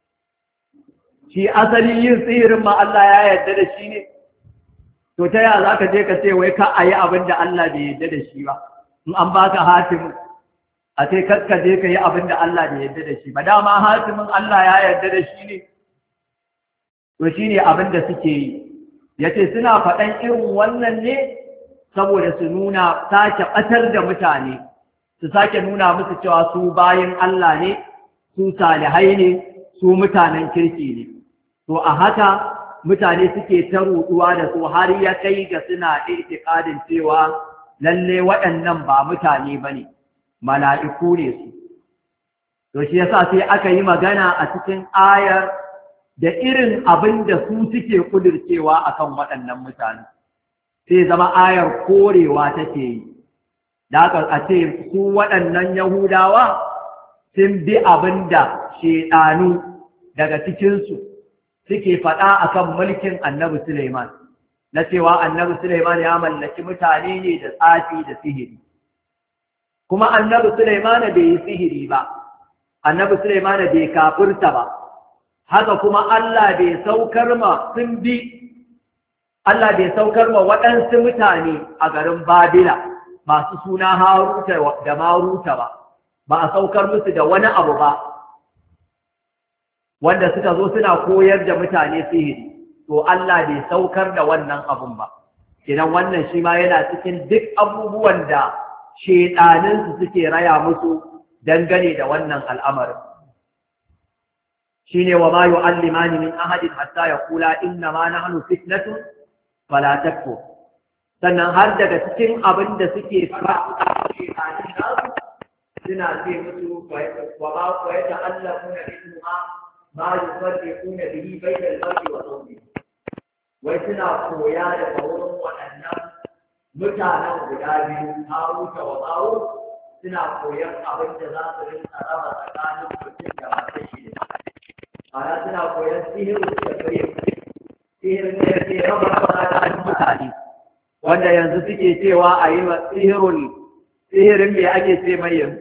Shi asali yin sihirin ma Allah ya yarda da shi ne, to ta yaya za ka je ka ce wai ka a yi abin da Allah bai yarda da shi ba, in an baka hatimin a sai kakka je ka yi abin da Allah bai yarda da shi ba, dama hatimin Allah ya yarda da shi ne, to shi ne abin da suke yi. Ya ce suna faɗan irin wannan ne saboda su nuna sake ɓatar da mutane, su sake nuna musu cewa su bayin Allah ne, su salihai ne, su mutanen kirki ne. To a haka mutane suke ta ruɗuwa da su har ya kai ga suna itikadin cewa lalle waɗannan ba mutane ba ne, mala'iku ne su. To shi yasa sai aka yi magana a cikin ayar da irin abin da su suke kudircewa akan waɗannan mutane, sai zama ayar korewa take yi. Da aka a ce su waɗannan Yahudawa sun bi abin da shaidanu daga cikinsu suke faɗa akan mulkin annabi Suleiman, na cewa annabi Suleiman ya mallaki mutane ne da tsafi da sihiri. Kuma annabi Suleiman bai yi sihiri ba, annabi Suleiman bai kafirta ba, haka kuma Allah bai saukar ma sun bi, Allah bai saukar ma waɗansu mutane a garin Babila masu suna Haruta da Maruta ba, ba a saukar musu da wani abu ba, wanda suka zo suna koyar da mutane sihiri, to Allah bai saukar da wannan abun ba. Idan wannan shi ma yana cikin duk abubuwan da shedaninsu suke raya musu dangane da wannan al'amarin. Shine wa ma yu'allimani min ahadin hatta yaqula inna ma nahnu fitnatun fala takfur. Sannan har daga cikin abin da suke faɗa shedanin nasu suna ce musu wa ma wa yata'allamuna minhuma ma yufarriquna bihi bayna al-mar'i wa zawjihi. Wai suna koya daga wurin waɗannan mutanen guda biyu, Haruta wa Marut, suna koyan abin da za su rinka raba tsakanin mutum da matar shi. Ana suna koyan sihirin da kare, sihirin da yake raba tsakanin mutane, wanda yanzu suke cewa a yi wa sihirin, sihirin me ake ce mai yanzu?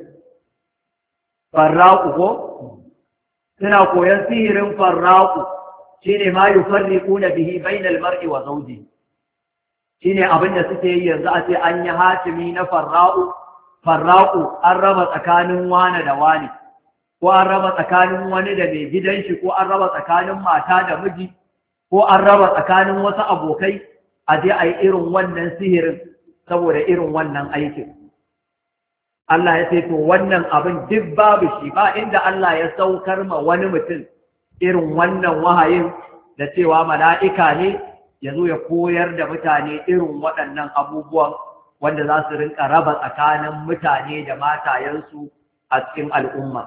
Farraku ko? Suna koyan sihirin farraku, shine ma yufarriquna bihi bainal mar'i wa zawjihi. Shine abin da suke yi yanzu a ce an yi hatimi na farra'u, farra'u an raba tsakanin wane da wane, ko an raba tsakanin wani da mai gidan shi, ko an raba tsakanin mata da miji, ko an raba tsakanin wasu abokai, a je a yi irin wannan sihirin saboda irin wannan aikin. Allah ya ce to wannan abin duk babu shi, ba inda Allah ya saukar ma wani mutum irin wannan wahayin da cewa mala'ika ne ya zo ya koyar da mutane irin waɗannan abubuwan wanda za su rinka raba tsakanin mutane da matayensu a cikin al'umma.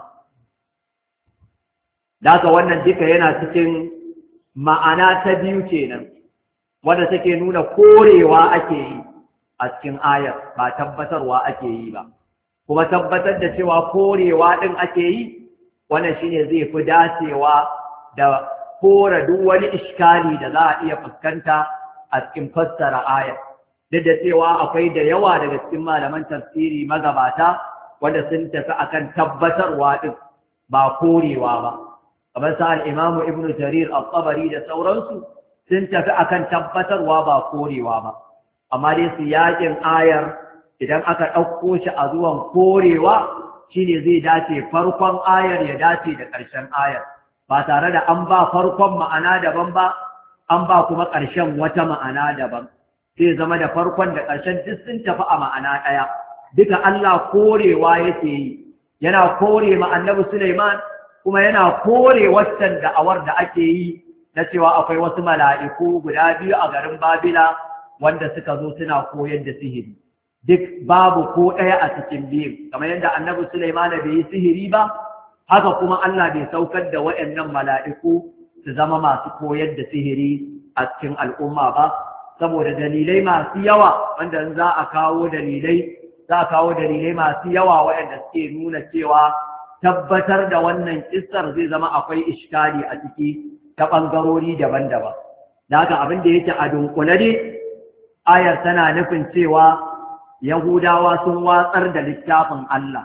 Daga wannan duka yana cikin ma'ana ta biyu kenan, wanda take nuna korewa ake yi a cikin ayar, ba tabbatarwa ake yi ba. Kuma tabbatar da cewa korewa ɗin ake yi, wannan shine zai fi dacewa da kora duk wani iskali da za a iya fuskanta a cikin fassara aya. Duk da cewa akwai da yawa daga cikin malaman tafsiri magabata wanda sun tafi akan tabbatarwa din ba korewa ba. Kamar sa al-Imam Ibn Jarir al-Tabari da sauransu sun tafi akan tabbatarwa ba korewa ba. Amma dai su yakin ayar idan aka ɗauko shi a zuwan korewa shine zai dace farkon ayar ya dace da ƙarshen ayar. Ba tare da an ba farkon ma'ana daban ba, an ba kuma ƙarshen wata ma'ana daban. Zai zama da farkon da ƙarshen duk sun tafi a ma'ana ɗaya. Duka Allah korewa yake yi, yana kore ma annabi Suleiman, kuma yana kore waccan da'awar da ake yi na cewa akwai wasu mala'iku guda biyu a garin Babila wanda suka zo suna koyar da sihiri. Duk babu ko ɗaya a cikin biyu, kamar yadda annabi Suleiman bai yi sihiri ba, haka kuma Allah bai saukar da waɗannan mala'iku su zama masu koyar da sihiri a cikin al'umma ba, saboda dalilai masu yawa wanda za a kawo dalilai za a kawo dalilai masu yawa waɗanda suke nuna cewa tabbatar da wannan kissar zai zama akwai iskali a ciki ta ɓangarori daban-daban. Da haka abin da yake a dunkule ne, ayar tana nufin cewa Yahudawa sun watsar da littafin Allah,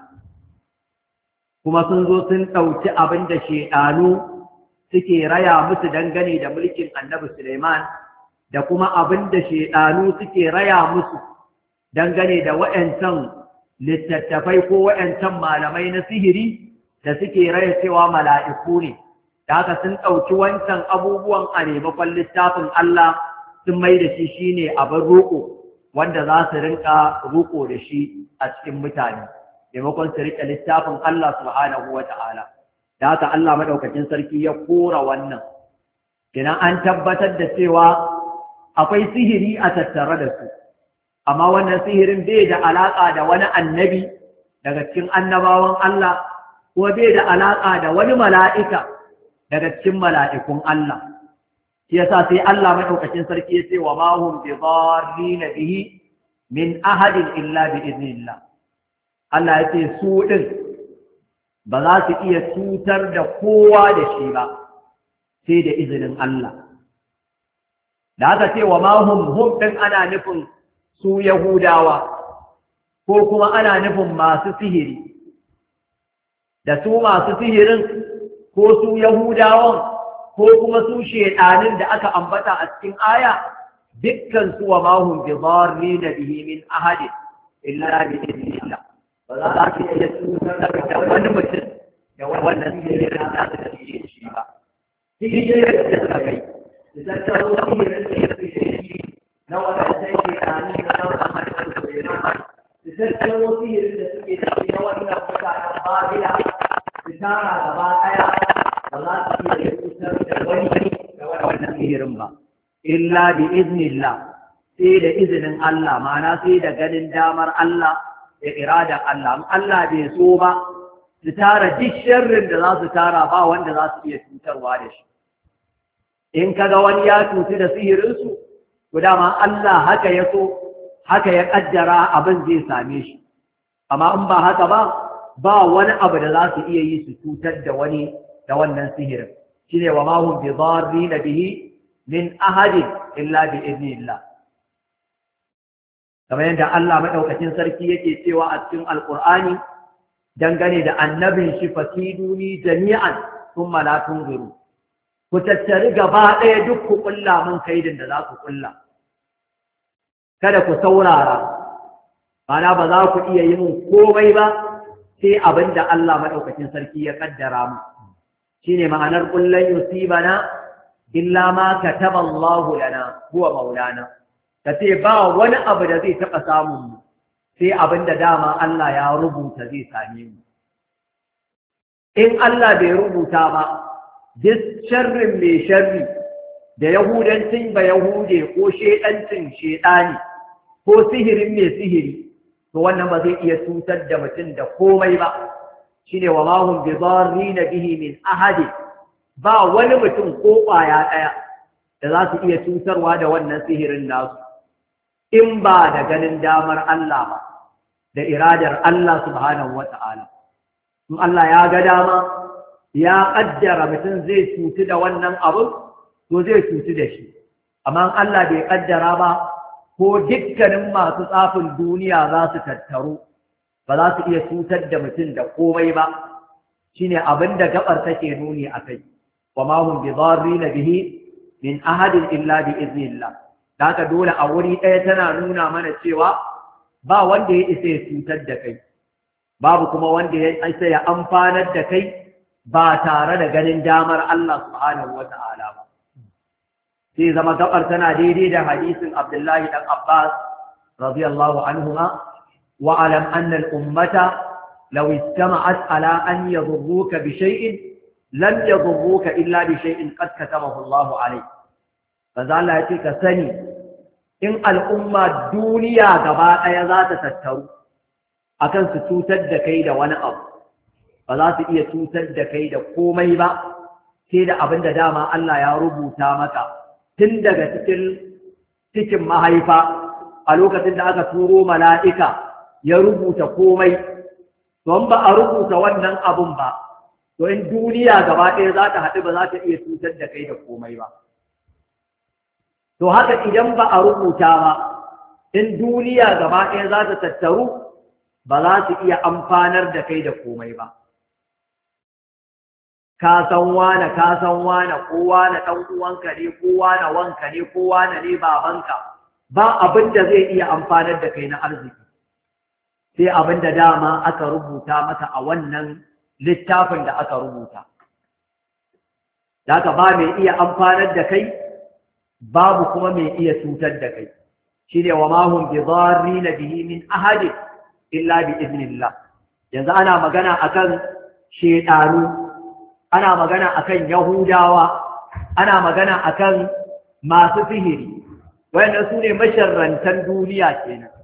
kuma sun zo sun ɗauki abin da shaidanu suke raya musu dangane da mulkin Annabi Suleiman, da kuma abin da shaidanu suke raya musu dangane da wa'yancan littattafai ko wa'yancan malamai na sihiri da suke raya cewa mala'iku ne. Da haka sun ɗauki wancan abubuwan a maimakon littafin Allah sun mai da shi shine abin roƙo wanda za su rinka roƙo da shi a cikin mutane maimakon su riƙe littafin Allah subhanahu wa ta'ala. Da haka Allah maɗaukacin sarki ya kora wannan. Kenan an tabbatar da cewa akwai sihiri a tattare da su, amma wannan sihirin bai da alaƙa da wani annabi daga cikin annabawan Allah, ko bai da alaƙa da wani mala'ika daga cikin mala'ikun Allah. Shi yasa sai Allah maɗaukacin sarki ya ce wa ma hum bi dharrina bihi min ahadin illa bi iznillah. Allah ya ce su ɗin ba za su iya cutar da kowa da shi ba sai da izinin Allah. Da aka ce wa ma hum hum ɗin ana nufin su Yahudawa ko kuma ana nufin masu sihiri. Da su masu sihirin ko su Yahudawan ko kuma su shedanin da aka ambata a cikin aya, dukkan su wa mahum bi dharrina bihi min ahadin illa bi idhnillah. Ba za su iya cutar da wani mutum da wannan sihirin da aka tafiye shi ba. Sihirin da suka kai, da tattaro sihirin da ya fi shi na wadannan shedanin na Muhammad sallallahu alaihi wasallam, da tattaro sihirin da suke da na wannan mutanen Babila, da tara gaba ɗaya ba za su iya cutar da wani da wannan sihirin ba, illa bi iznillah, sai da izinin Allah, ma'ana sai da ganin damar Allah da iradar Allah. Allah bai so ba su tara duk sharrin da za su tara, ba wanda za su iya cutarwa da shi. In kaga wani ya cuci da sihirinsu, to dama Allah haka ya so, haka ya kaddara abin zai same shi. Amma in ba haka ba, ba wani abu da za su iya yi su cutar da wani da wannan sihirin. Shine wa ma hum bi dharrina bihi min ahadin illa bi idnillah. Kamar yadda Allah madaukakin sarki yake cewa a cikin Alqur'ani dangane da annabin shi, fasiduni jami'an thumma la tunziru. Ku tattari gaba ɗaya duk ku kulla mun kaidin da za ku kulla. Kada ku saurara. Mana ba za ku iya yi mun komai ba sai abin da Allah maɗaukacin sarki ya ƙaddara mu. Shi ne ma'anar ƙullon yusibana illa ma kataba Allahu lana huwa maulana. Ka ce ba wani abu da zai taɓa samun mu sai abin da dama Allah ya rubuta zai same mu. In Allah bai rubuta ba, duk sharrin mai sharri da yahudancin ba yahude ko shedancin shedani ko sihirin mai sihiri, to wannan ba zai iya cutar da mutum da komai ba. Shine wa ma hum bi dharrina bihi min ahadi, ba wani mutum ko ƙwaya ɗaya da za su iya cutarwa da wannan sihirin nasu in ba da ganin damar Allah ba da iradar Allah subhanahu wata'ala. In Allah ya ga dama ya ƙaddara mutum zai cutu da wannan abin, to zai cutu da shi. Amma Allah bai ƙaddara ba, ko dukkanin masu tsafin duniya za su tattaru, ba za su iya cutar da mutum da komai ba. Shine abin da gabar take nuni a kai. Wa ma hum bi dharrina bihi min ahadin illa bi iznillah. Da haka dole a wuri ɗaya tana nuna mana cewa ba wanda ya isa ya cutar da kai, babu kuma wanda ya isa ya amfanar da kai ba tare da ganin damar Allah subhanahu wa ta'ala ba. Sai zama gabar tana daidai da hadisin Abdullahi dan Abbas radiyallahu anhuma, wa alam anna al-ummata law istama'at ala an yadurruka bi shay'in lam yadurruka illa bi shay'in qad katabahu Allah alayk. Kaza Allah ya ce ka sani, in al'umma duniya gaba ɗaya za ta tattaru akan su cutar da kai da wani abu, ba za su iya cutar da kai da komai ba sai da abin da dama Allah ya rubuta maka tun daga cikin cikin mahaifa. A lokacin da aka turo mala'ika ya rubuta komai, don ba a rubuta wannan abun ba, to in duniya gaba ɗaya za ta haɗu ba za ta iya cutar da kai da komai ba. To haka idan ba a rubuta ba, in duniya gaba ɗaya za ta tattaru ba za su iya amfanar da kai da komai ba. Ka san wane, ka san wane, kowa na ɗan uwanka ne, kowa na wanka ne, kowa na ne babanka, ba abin da zai iya amfanar da kai na arziki. Sai abin da dama aka rubuta maka a wannan littafin da aka rubuta. Da ka ba mai iya amfanar da kai, babu kuma mai iya cutar da kai. Shi ne wa mahun bi zarri na bihi min ahadin illa bi iznillah. Yanzu ana magana akan shedanu, ana magana akan Yahudawa, ana magana akan masu sihiri, wayannan su ne masharrantan duniya kenan.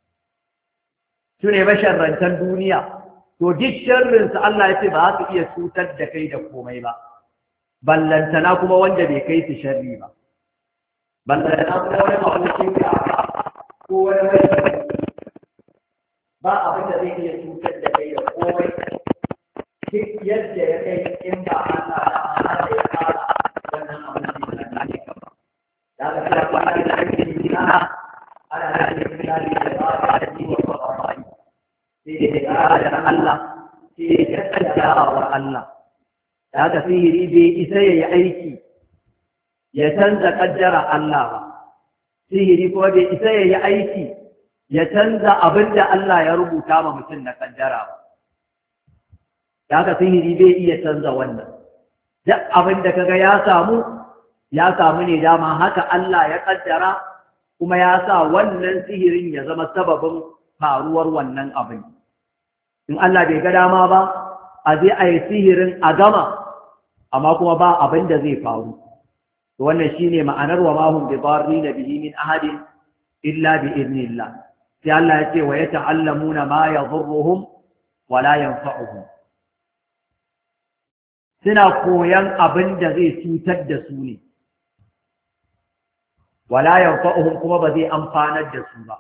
Su ne masharrantan duniya. To duk sharrinsu Allah ya ce ba za su iya cutar da kai da komai ba. Ballantana kuma wanda bai kai su sharri ba. Ballantana kuma wani abokin ka ko wani mai ba abin da zai iya cutar da kai da komai. Duk yadda ya kai in ba Allah da Allah ya fara wannan abin da ya ne kama. Da aka kira kwana da ake yi na ana da ake kira da ba da ji wa ba ba sai da da Allah sai da kaddara wa Allah. Da aka sihiri bai isa ya yi aiki ya canza kaddara Allah ba. Sihiri kuma bai isa ya yi aiki ya canza abin da Allah ya rubuta ma mutum na kaddara ba. Da haka sihiri bai iya canza wannan. Duk abin da kaga ya samu, ya samu ne dama haka Allah ya kaddara, kuma ya sa wannan sihirin ya zama sababin faruwar wannan abin. In Allah bai ga dama ba, a zai a yi sihirin a gama, amma kuma ba abin da zai faru. Wannan shi ne ma'anar wa mahun bi barri na bihi min ahadin illa bi iznillah. Sai Allah ya ce wa ya ta'allamuna ma yadhurruhum wa la yanfa'uhum. Suna koyan abin da zai cutar da su ne, wala yanfa'uhum kuma ba zai amfanar da su ba.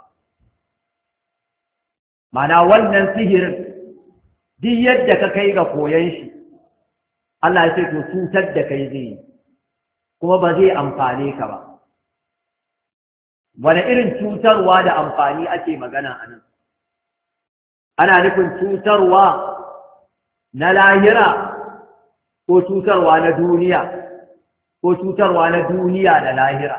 Mana wannan sihirin, duk yadda ka kai ga koyan shi, Allah ya ce to cutar da kai zai yi, kuma ba zai amfane ka ba. Wane irin cutarwa da amfani ake magana a nan? Ana nufin cutarwa na lahira, ko cutarwa na duniya, ko cutarwa na duniya da lahira.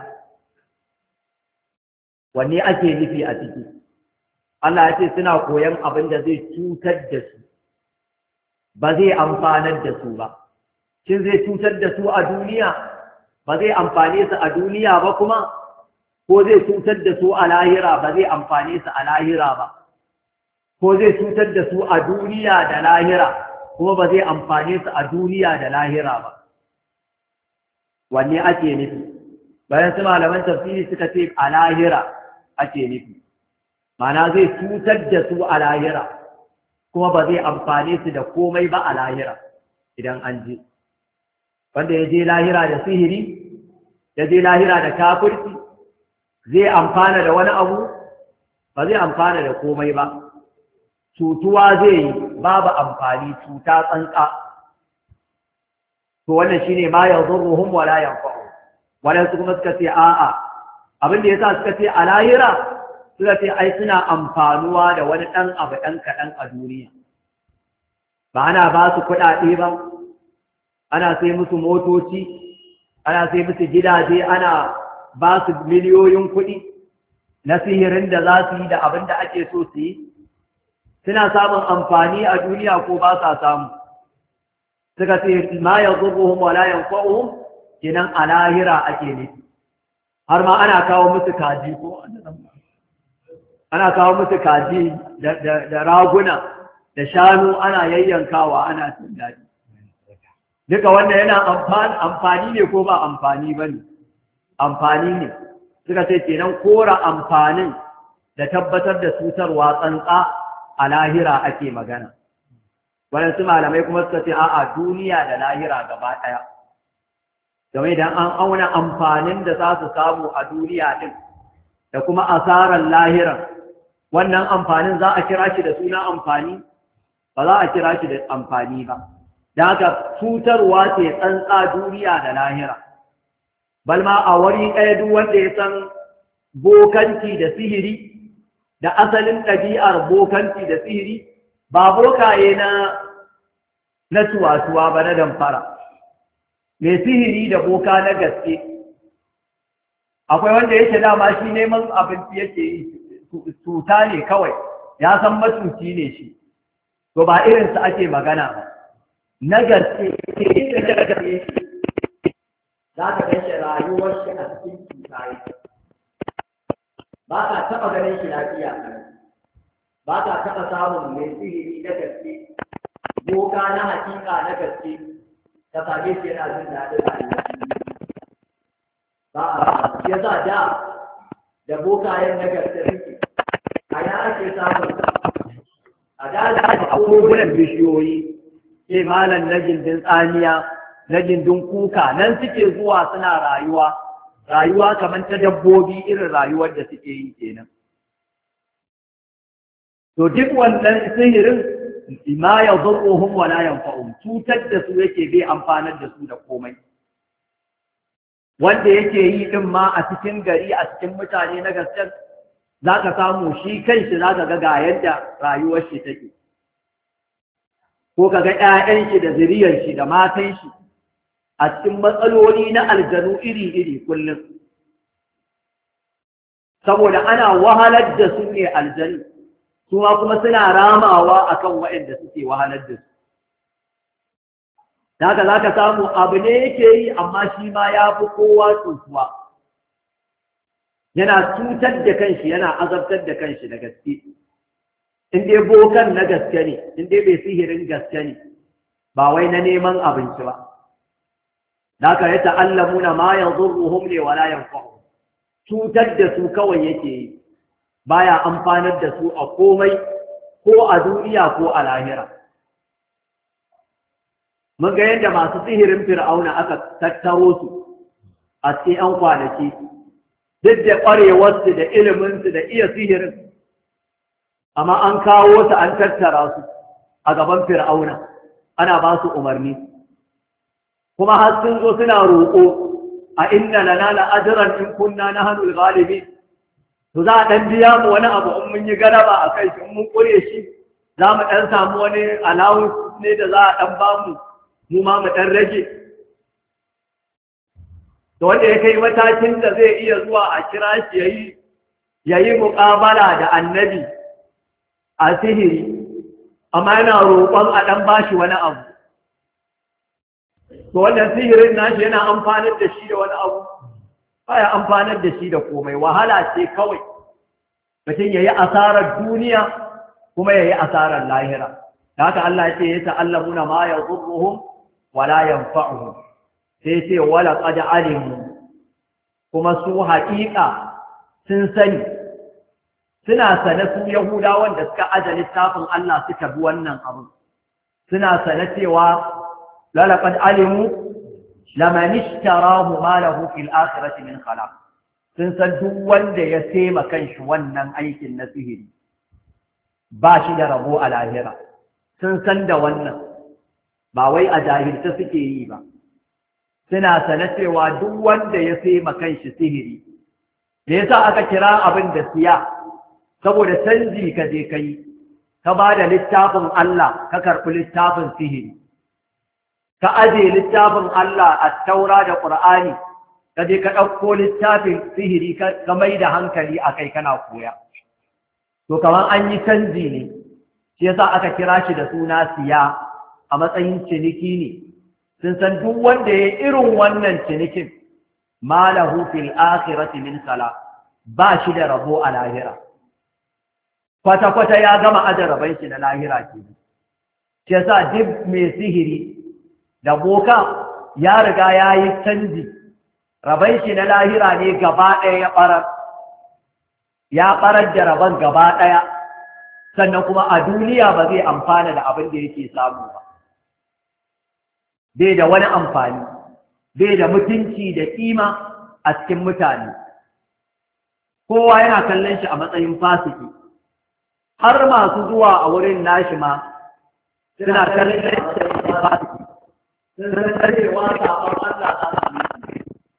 Wanne ake nufi a ciki? Allah ya ce suna koyan abin da zai cutar da su, ba zai amfanar da su ba. Shin zai cutar da su a duniya, ba zai amfane su a duniya ba kuma? Ko zai cutar da su a lahira, ba zai amfane su a lahira ba? Ko zai cutar da su a duniya da lahira, kuma ba zai amfane su a duniya da lahira ba? Wanne ake nufi? Bayan su malaman tafsiri suka ce a lahira ake nufi. Mana zai cutar da su a lahira, kuma ba zai amfane su da komai ba a lahira idan an je. Wanda ya je lahira da sihiri, ya je lahira da kafirci, zai amfana da wani abu? Ba zai amfana da komai ba. Cutuwa zai yi, babu amfani, cuta tsantsa. To wannan shine ma yadhurruhum wa la yanfa'u. Wannan su kuma suka ce a'a, abin da yasa suka ce a lahira, suka ce ai suna amfanuwa da wani ɗan abu ɗan kaɗan a duniya. Ba ana ba su kuɗaɗe ba, ana sai musu motoci, ana sai musu gidaje, ana ba su miliyoyin kuɗi na sihirin da za su yi da abin da ake so su yi. Suna samun amfani a duniya ko ba sa samu? Suka ce ma yadhurruhum wa la yanfa'uhum, kenan a lahira ake nufi. Har ma ana kawo musu kaji ko ana kawo musu kaji da raguna da shanu ana yayyankawa ana cin daɗi. Duka wanda yana amfani ne ko ba amfani ba ne? Amfani ne. Suka ce kenan kora amfanin da tabbatar da cutarwa tsantsa a lahira ake magana. Waɗansu malamai kuma suka ce a'a duniya da lahira gaba ɗaya. Game idan an auna amfanin da za su samu a duniya ɗin da kuma asarar lahiran, wannan amfanin za a kira shi da suna amfani ba za a kira shi da amfani ba. Da haka cutarwa ce tsantsa duniya da lahira. Balma a wuri ɗaya duk wanda ya san bokanci da sihiri da asalin ɗabi'ar bokanci da sihiri ba bokaye na na tuwatuwa ba na damfara. Mai sihiri da boka na gaske akwai wanda yake dama shi neman abinci yake yi, cuta ne kawai, ya san matuci ne shi, to ba irinsa ake magana ba. Na gaske ke yi da gaske za ka kashe rayuwar shi a cikin cuta, ba ka taɓa ganin shi lafiya, ba ka taɓa samun mai sihiri na gaske, boka na hakika na gaske, ka same shi yana jin daɗin rayuwa. Ba a ya sa da da bokayen na gaske suke, a ya ake samun a da a kogunan bishiyoyi, ke malam na gindin tsamiya, na gindin kuka, nan suke zuwa suna rayuwa, rayuwa kamar ta dabbobi irin rayuwar da suke yi kenan. To duk wannan sihirin ma ya zurruhum wa la yanfa'um, cutar da su yake bai amfanar da su da komai. Wanda yake yi din ma a cikin gari a cikin mutane na gaskiyar za ka samu shi kanshi za ka ga ga yadda rayuwar shi take. Ko ka ga ‘ya'yan shi da zuriyar shi da matan shi a cikin matsaloli na aljanu iri-iri kullum. Saboda ana wahalar da su ne aljanu, su ma kuma suna ramawa akan waɗanda suke wahalar da su. Daga za ka samu abu ne yake yi amma shi ma ya fi kowa tsufuwa. Yana cutar da kanshi, yana azabtar da kanshi da gaske. In dai bokan na gaske ne, in dai bai sihirin gaske ne, ba wai na neman abinci ba. Daga ya ta'allamu na ma yanzu ruhum ne wala yanfa'u. Cutar da su kawai yake yi, baya amfanar da su a komai ko a duniya ko a lahira. Mun ga yadda masu sihirin Fir'auna aka tattaro su a cikin ‘yan kwanaki, duk da ƙwarewarsu da iliminsu da iya sihirin, amma an kawo su an tattara su a gaban Fir'auna, ana ba su umarni. Kuma har sun zo suna roƙo a inna lana la'ajiran in kunna na hannun galibi, to za a ɗan biya mu wani abu in mun yi galaba a kai shi, in mun ƙure shi, za mu ɗan samu wani alawun ne da za a ɗan ba mu. mu ma mu ɗan rage. Da wanda ya kai matakin da zai iya zuwa a kira shi yayi yayi muƙabala da annabi a sihiri, amma yana roƙon a ɗan bashi wani abu. To wannan sihirin nashi yana amfanar da shi da wani abu, baya amfanar da shi da komai, wahala ce kawai. Mutum yayi asarar duniya kuma yayi asarar lahira. Da haka Allah ya ce ya ta'allamuna ma yadurruhum wala yanfa'uhum, sai ce wala qad alimu, kuma su haƙiƙa sun sani, suna sane su Yahudawan da suka aje littafin Allah suka bi wannan abu, suna sane cewa la qad alimu laman ishtarahu ma lahu fil akhirati min khalaq, sun san duk wanda ya sema kanshi wannan aikin na sihiri ba shi da rabo a lahira, sun san da wannan. Ba wai a jahilta suke yi ba, suna sane cewa duk wanda ya sai makanshi sihiri. Da yasa aka kira abin da siya, saboda canji ka je kai, ka ba da littafin Allah ka karɓi littafin sihiri, ka aje littafin Allah a taura da ƙur'ani, ka je ka ɗauko littafin sihiri ka mai da hankali a kai kana koya. To kamar an yi canji ne, shi yasa aka kira shi da suna siya. A matsayin ciniki ne, sun san duk wanda ya irin wannan cinikin malahu fil akhirati min sala, ba shi da rabo a lahira. Kwata-kwata ya gama aje raban shi na lahira ke. Shi yasa duk mai sihiri da boka ya riga ya yi canji, raban shi na lahira ne gaba ɗaya ya ɓarar, ya ɓarar da raban gaba ɗaya, sannan kuma a duniya ba zai amfana da abin da yake samu ba. Bai da wani amfani, bai da mutunci da ƙima a cikin mutane. Kowa yana kallon shi a matsayin fasiki, har masu zuwa a wurin nashi ma suna kallon ba sun tsarewa sabon Allah ta sami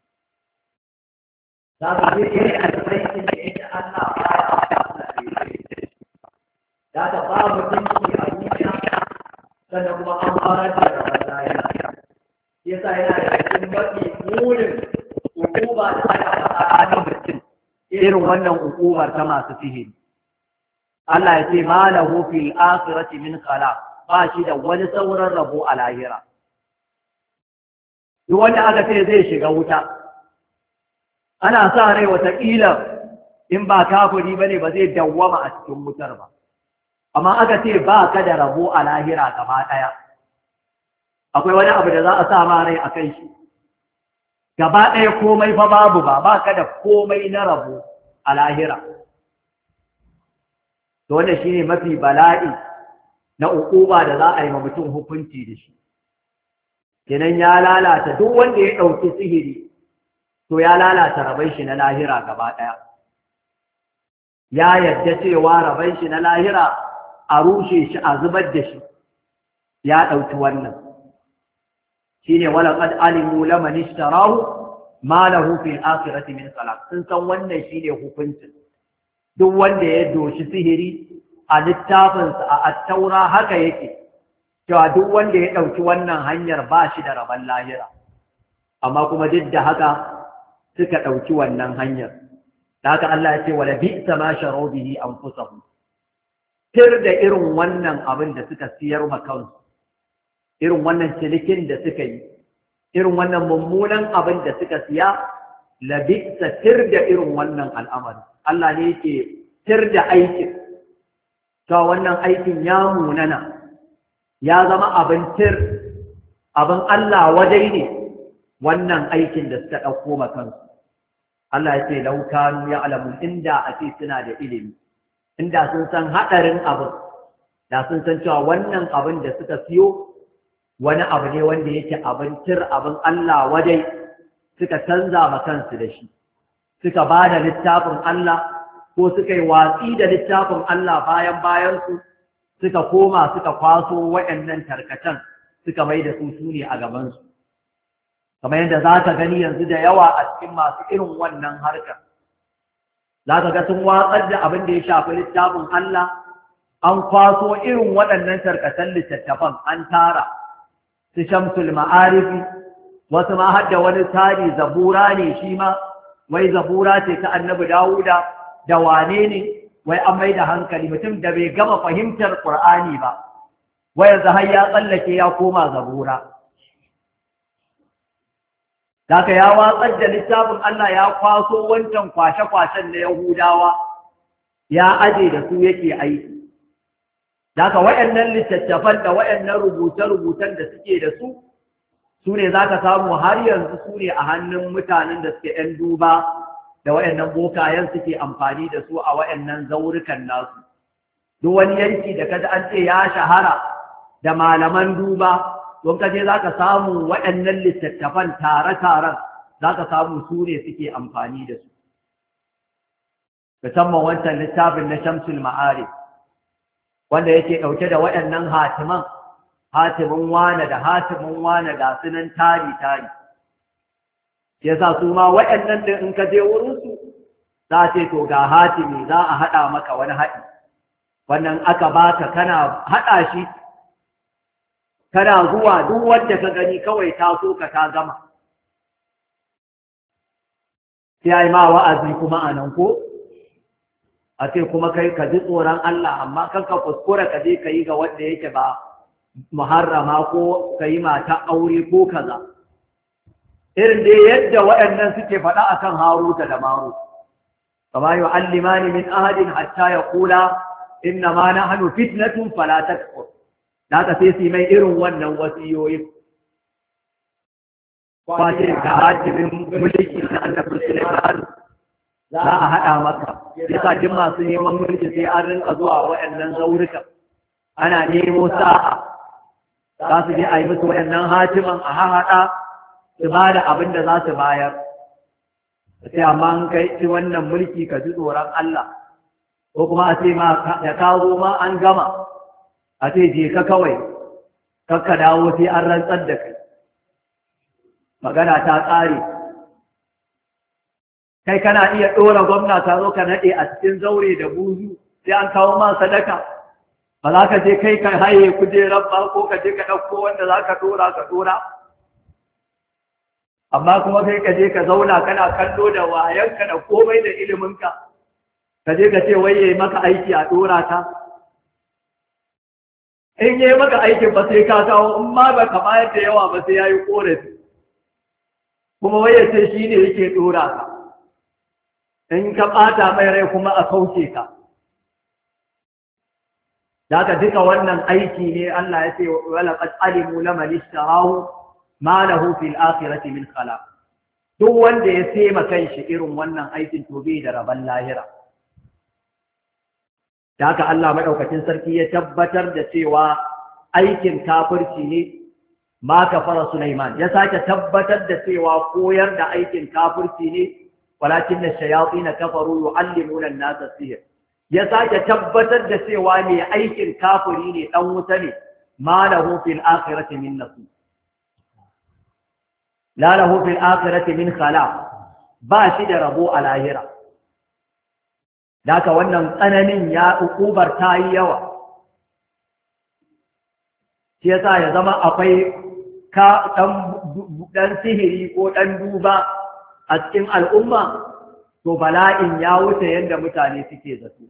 za ka ce iri a cikin da ita Allah ba ya za ta ba mutunci a duniya sannan kuma an fara da rabon lafiya yasa yana da cikin mafi munin hukuma da aka faɗa na mutum irin wannan hukumar ta masu sihiri. Allah ya ce ma lahu fil akhirati min khalaq ba shi da wani sauran rabo a lahira. Duk wanda aka ce zai shiga wuta ana sa rai wataƙila in ba kafiri bane ba zai dawwama a cikin wutar ba, amma aka ce ba ka da rabo a lahira gaba ɗaya. Akwai wani abu da za a sa ma rai a kan shi gaba ɗaya komai fa babu ba ba ka da komai na rabo a lahira. To wannan shine mafi bala'i na uquba da za a yi ma mutum hukunci da shi. Kenan ya lalata duk wanda ya ɗauki sihiri to ya lalata rabai shi na lahira gaba ɗaya. Ya yadda cewa rabai shi na lahira a rushe shi a zubar da shi, ya ɗauki wannan. Shine wala qad alimu laman ishtarahu ma lahu fil akhirati min khalaq. Sun san wannan shine hukuncin duk wanda ya doshi sihiri a littafinsa a attaura haka yake cewa duk wanda ya ɗauki wannan hanyar ba shi da rabon lahira, amma kuma duk da haka suka ɗauki wannan hanyar. Da haka Allah ya ce wala bi'sa ma sharu bihi anfusahum, tir da irin wannan abin da suka siyar ma kansu, irin wannan cinikin da suka yi, irin wannan mummunan abin da suka siya, la bi'sa tir da irin wannan al'amari. Allah ne yake tir da aikin, cewa wannan aikin ya munana, ya zama abin tir, abin Allah wadai ne wannan aikin da suka ɗauko ma kansu. Allah ya ce laukanu ya alamun, inda a ce suna da ilimi, inda sun san haɗarin abin, da sun san cewa wannan abin da suka siyo wani abu ne wanda yake abin tir, abin Allah wadai, suka canza ma kansu da shi, suka ba da littafin Allah ko suka yi watsi da littafin Allah bayan bayansu, suka koma suka kwaso waɗannan tarkacen suka mai da su su ne a gabansu. Kamar yadda za ka gani yanzu da yawa a cikin masu irin wannan harkar, za ka ga sun watsar da abin da ya shafi littafin Allah, an kwaso irin waɗannan tarkacen littattafan an tara su Shamsul Ma'arifi, wasu ma har da wani tari zabura ne shi ma, wai zabura ce ta Annabi Dawuda da wane ne, wai an mai da hankali mutum da bai gama fahimtar Qur'ani ba, wai yanzu har ya tsallake ya koma zabura. Daka ya watsar da littafin Allah, ya kwaso wancan kwashe-kwashen na Yahudawa ya aje da su yake aiki. Daka waɗannan littattafan da waɗannan rubuce-rubucen da suke da su, su ne za ka samu har yanzu su ne a hannun mutanen da suke ‘yan duba da waɗannan bokayen suke amfani da su a waɗannan zaurukan nasu. Duk wani yanki da kaji an ce ya shahara da malaman duba, don kaje za ka samu waɗannan littattafan tare-taren za ka samu su ne suke amfani da su. Musamman wancan littafin na Shamsul Ma'arif, wanda yake ɗauke da waɗannan hatiman, hatimin wane da hatimin wane ga sunan tari-tari. Ya sa su ma waɗannan ɗin in ka je wurinsu za a ce to ga hatimi za a haɗa maka wani haɗi. Wannan aka baka kana haɗa shi, kana zuwa duk wanda ka gani kawai taso ka ta gama. Sai ai ma wa'azi kuma a nan ko? A ce kuma kai ka ji tsoron Allah, amma kan ka kuskura ka je ka yi ga wanda yake ba muharrama ko ka yi mata aure ko kaza. Irin dai yadda waɗannan suke faɗa akan Haruta da Marut. Kama yu'allimani min ahadin hatta yaqula inna ma nahnu fitnatun fala takfur. Da aka sai su mai irin wannan wasiyoyin. Kwace ka hajjibin mulki na annabi Sulaiman za a haɗa maka. Yasa duk masu neman mulki sai an rinka zuwa waɗannan zaurika. Ana nemo sa'a. Za su je a yi musu waɗannan hatiman a haɗa su ba da abin da za su bayar. Sai amma an kai ci wannan mulki ka ji tsoron Allah. ko kuma a ce ma da ka zo ma an gama a ce je ka kawai kakka dawo sai an rantsar da kai magana ta ƙare. Kai kana iya ɗora gwamna ka zo ka naɗe a cikin zaure da buzu sai an kawo ma sadaka, ba za ka je kai ka haye kujerar ba ko ka je ka ɗauko wanda za ka ɗora ka ɗora. Amma kuma kai ka je ka zauna kana kallo da wayanka da komai da iliminka, ka je ka ce wai yayi maka aiki a ɗora ta. In yayi maka aikin ba sai ka kawo, in ma ba ka bayar da yawa ba sai ya yi ƙorafi. Kuma wai ya ce shi ne yake ɗora ka. In ka ɓata mai rai kuma a kauce ka. Daga duka wannan aiki ne Allah ya ce wala qad alimu laman ishtarahu ma lahu fil akhirati min khalaq. Duk wanda ya sema kanshi irin wannan aikin to bai da rabon lahira. Daga Allah madaukakin sarki ya tabbatar da cewa aikin kafirci ne ma kafara Sulaiman. Ya sake tabbatar da cewa koyar da aikin kafirci ne walakin ash-shayatin kafaru yu'allimuna an-nasa sihr. Ya sake tabbatar da cewa ne aikin kafiri ne dan wuta ne ma lahu fil akhirati min nasib. La lahu fil akhirati min khalaq, ba shi da rabo a lahira. Daka wannan tsananin ya ukubar ta yi yawa. Shi yasa ya zama akwai ka dan sihiri ko dan duba a cikin al'umma, to bala'in ya wuce yadda mutane suke zato.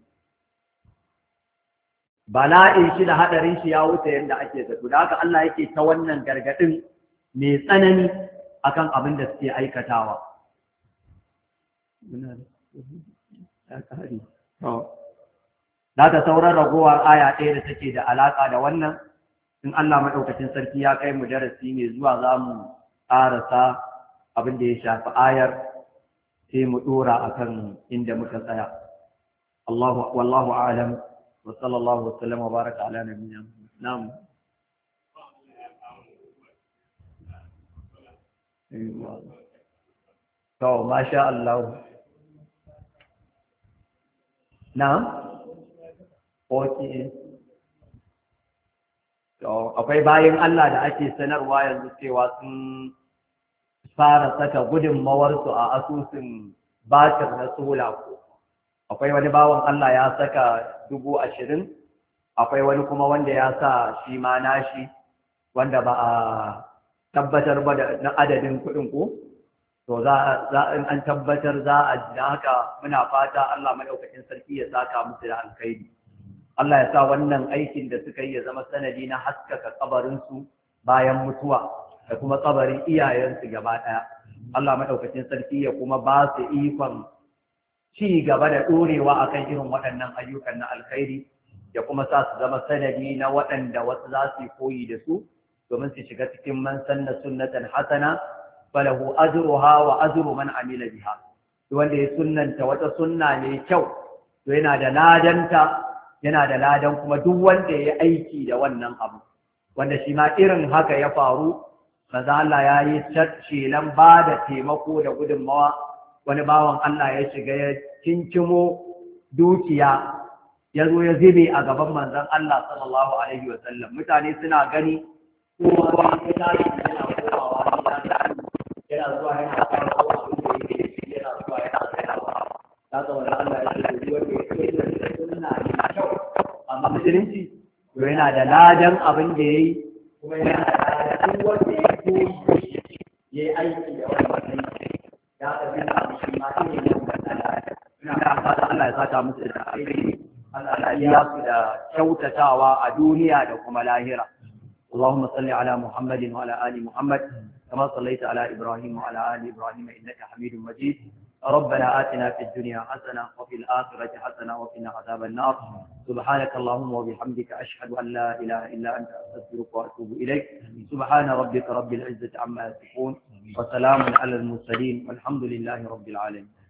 Bala'in shi da haɗarin shi ya wuce yadda ake zato. Da haka Allah yake ta wannan gargaɗin mai tsanani akan abin da suke aikatawa. Da haka sauran ragowar aya ɗaya da take da alaƙa da wannan, in Allah maɗaukacin sarki ya kai mu darasi mai zuwa za mu ƙarasa abin da ya shafi ayar sai mu dora akan inda muka tsaya. Allahu wallahu a'lam wa sallallahu wa sallama wa baraka ala nabiyyina. Na'am. To masha Allah. Na'am. Okay. To akwai bayin Allah da ake sanarwa yanzu cewa sun fara saka gudunmawarsu a asusun batir na sola ko. Akwai wani bawan Allah ya saka dubu ashirin, akwai wani kuma wanda ya sa shi ma nashi wanda ba a tabbatar ba da na adadin kuɗin ko. To za in an tabbatar za a ji haka muna fata Allah madaukakin sarki ya saka musu da alkhairi. Allah ya sa wannan aikin da suka yi ya zama sanadi na haskaka kabarinsu bayan mutuwa da kuma kabarin iyayensu gaba ɗaya. Allah maɗaukacin sarki ya kuma ba su ikon ci gaba da ɗorewa akan irin waɗannan ayyukan na alkhairi, ya kuma sa su zama sanadi na waɗanda wasu za su yi koyi da su domin su shiga cikin man sanna sunnatan hasana falahu ajruha wa ajru man amila biha. Wanda ya sunnanta wata sunna mai kyau to yana da ladanta, yana da ladan kuma duk wanda ya aiki da wannan abu, wanda shi ma irin haka ya faru. Maza Allah ya yi shelan ba da taimako da gudunmawa, wani bawan Allah ya shiga ya kinkimo dukiya ya zo ya zube a gaban manzon Allah sallallahu alaihi wa sallam. Mutane suna gani kowa ya tashi yana komawa yana zuwa yana kawo abin da yake shi yana zuwa yana tsayawa. Haka wani Allah ya ce wanda ya ce da sunna ne kyau amma musulunci to yana da ladan abin da yayi kuma yana da ladan wanda ya koyi ya yi aiki da wannan aiki ya tafi na shi ma ne ina fata Allah ya saka musu da alheri, Allah ya su da kyautatawa a duniya da kuma lahira. اللهم صل على محمد وعلى آل محمد كما صليت على إبراهيم وعلى آل إبراهيم إنك حميد مجيد. ربنا آتنا في الدنيا حسنة وفي الآخرة حسنة وقنا عذاب النار. سبحانك اللهم وبحمدك أشهد أن لا إله إلا أنت أستغفرك وأتوب إليك. سبحان ربك رب العزة عما يصفون وسلام على المرسلين والحمد لله رب العالمين.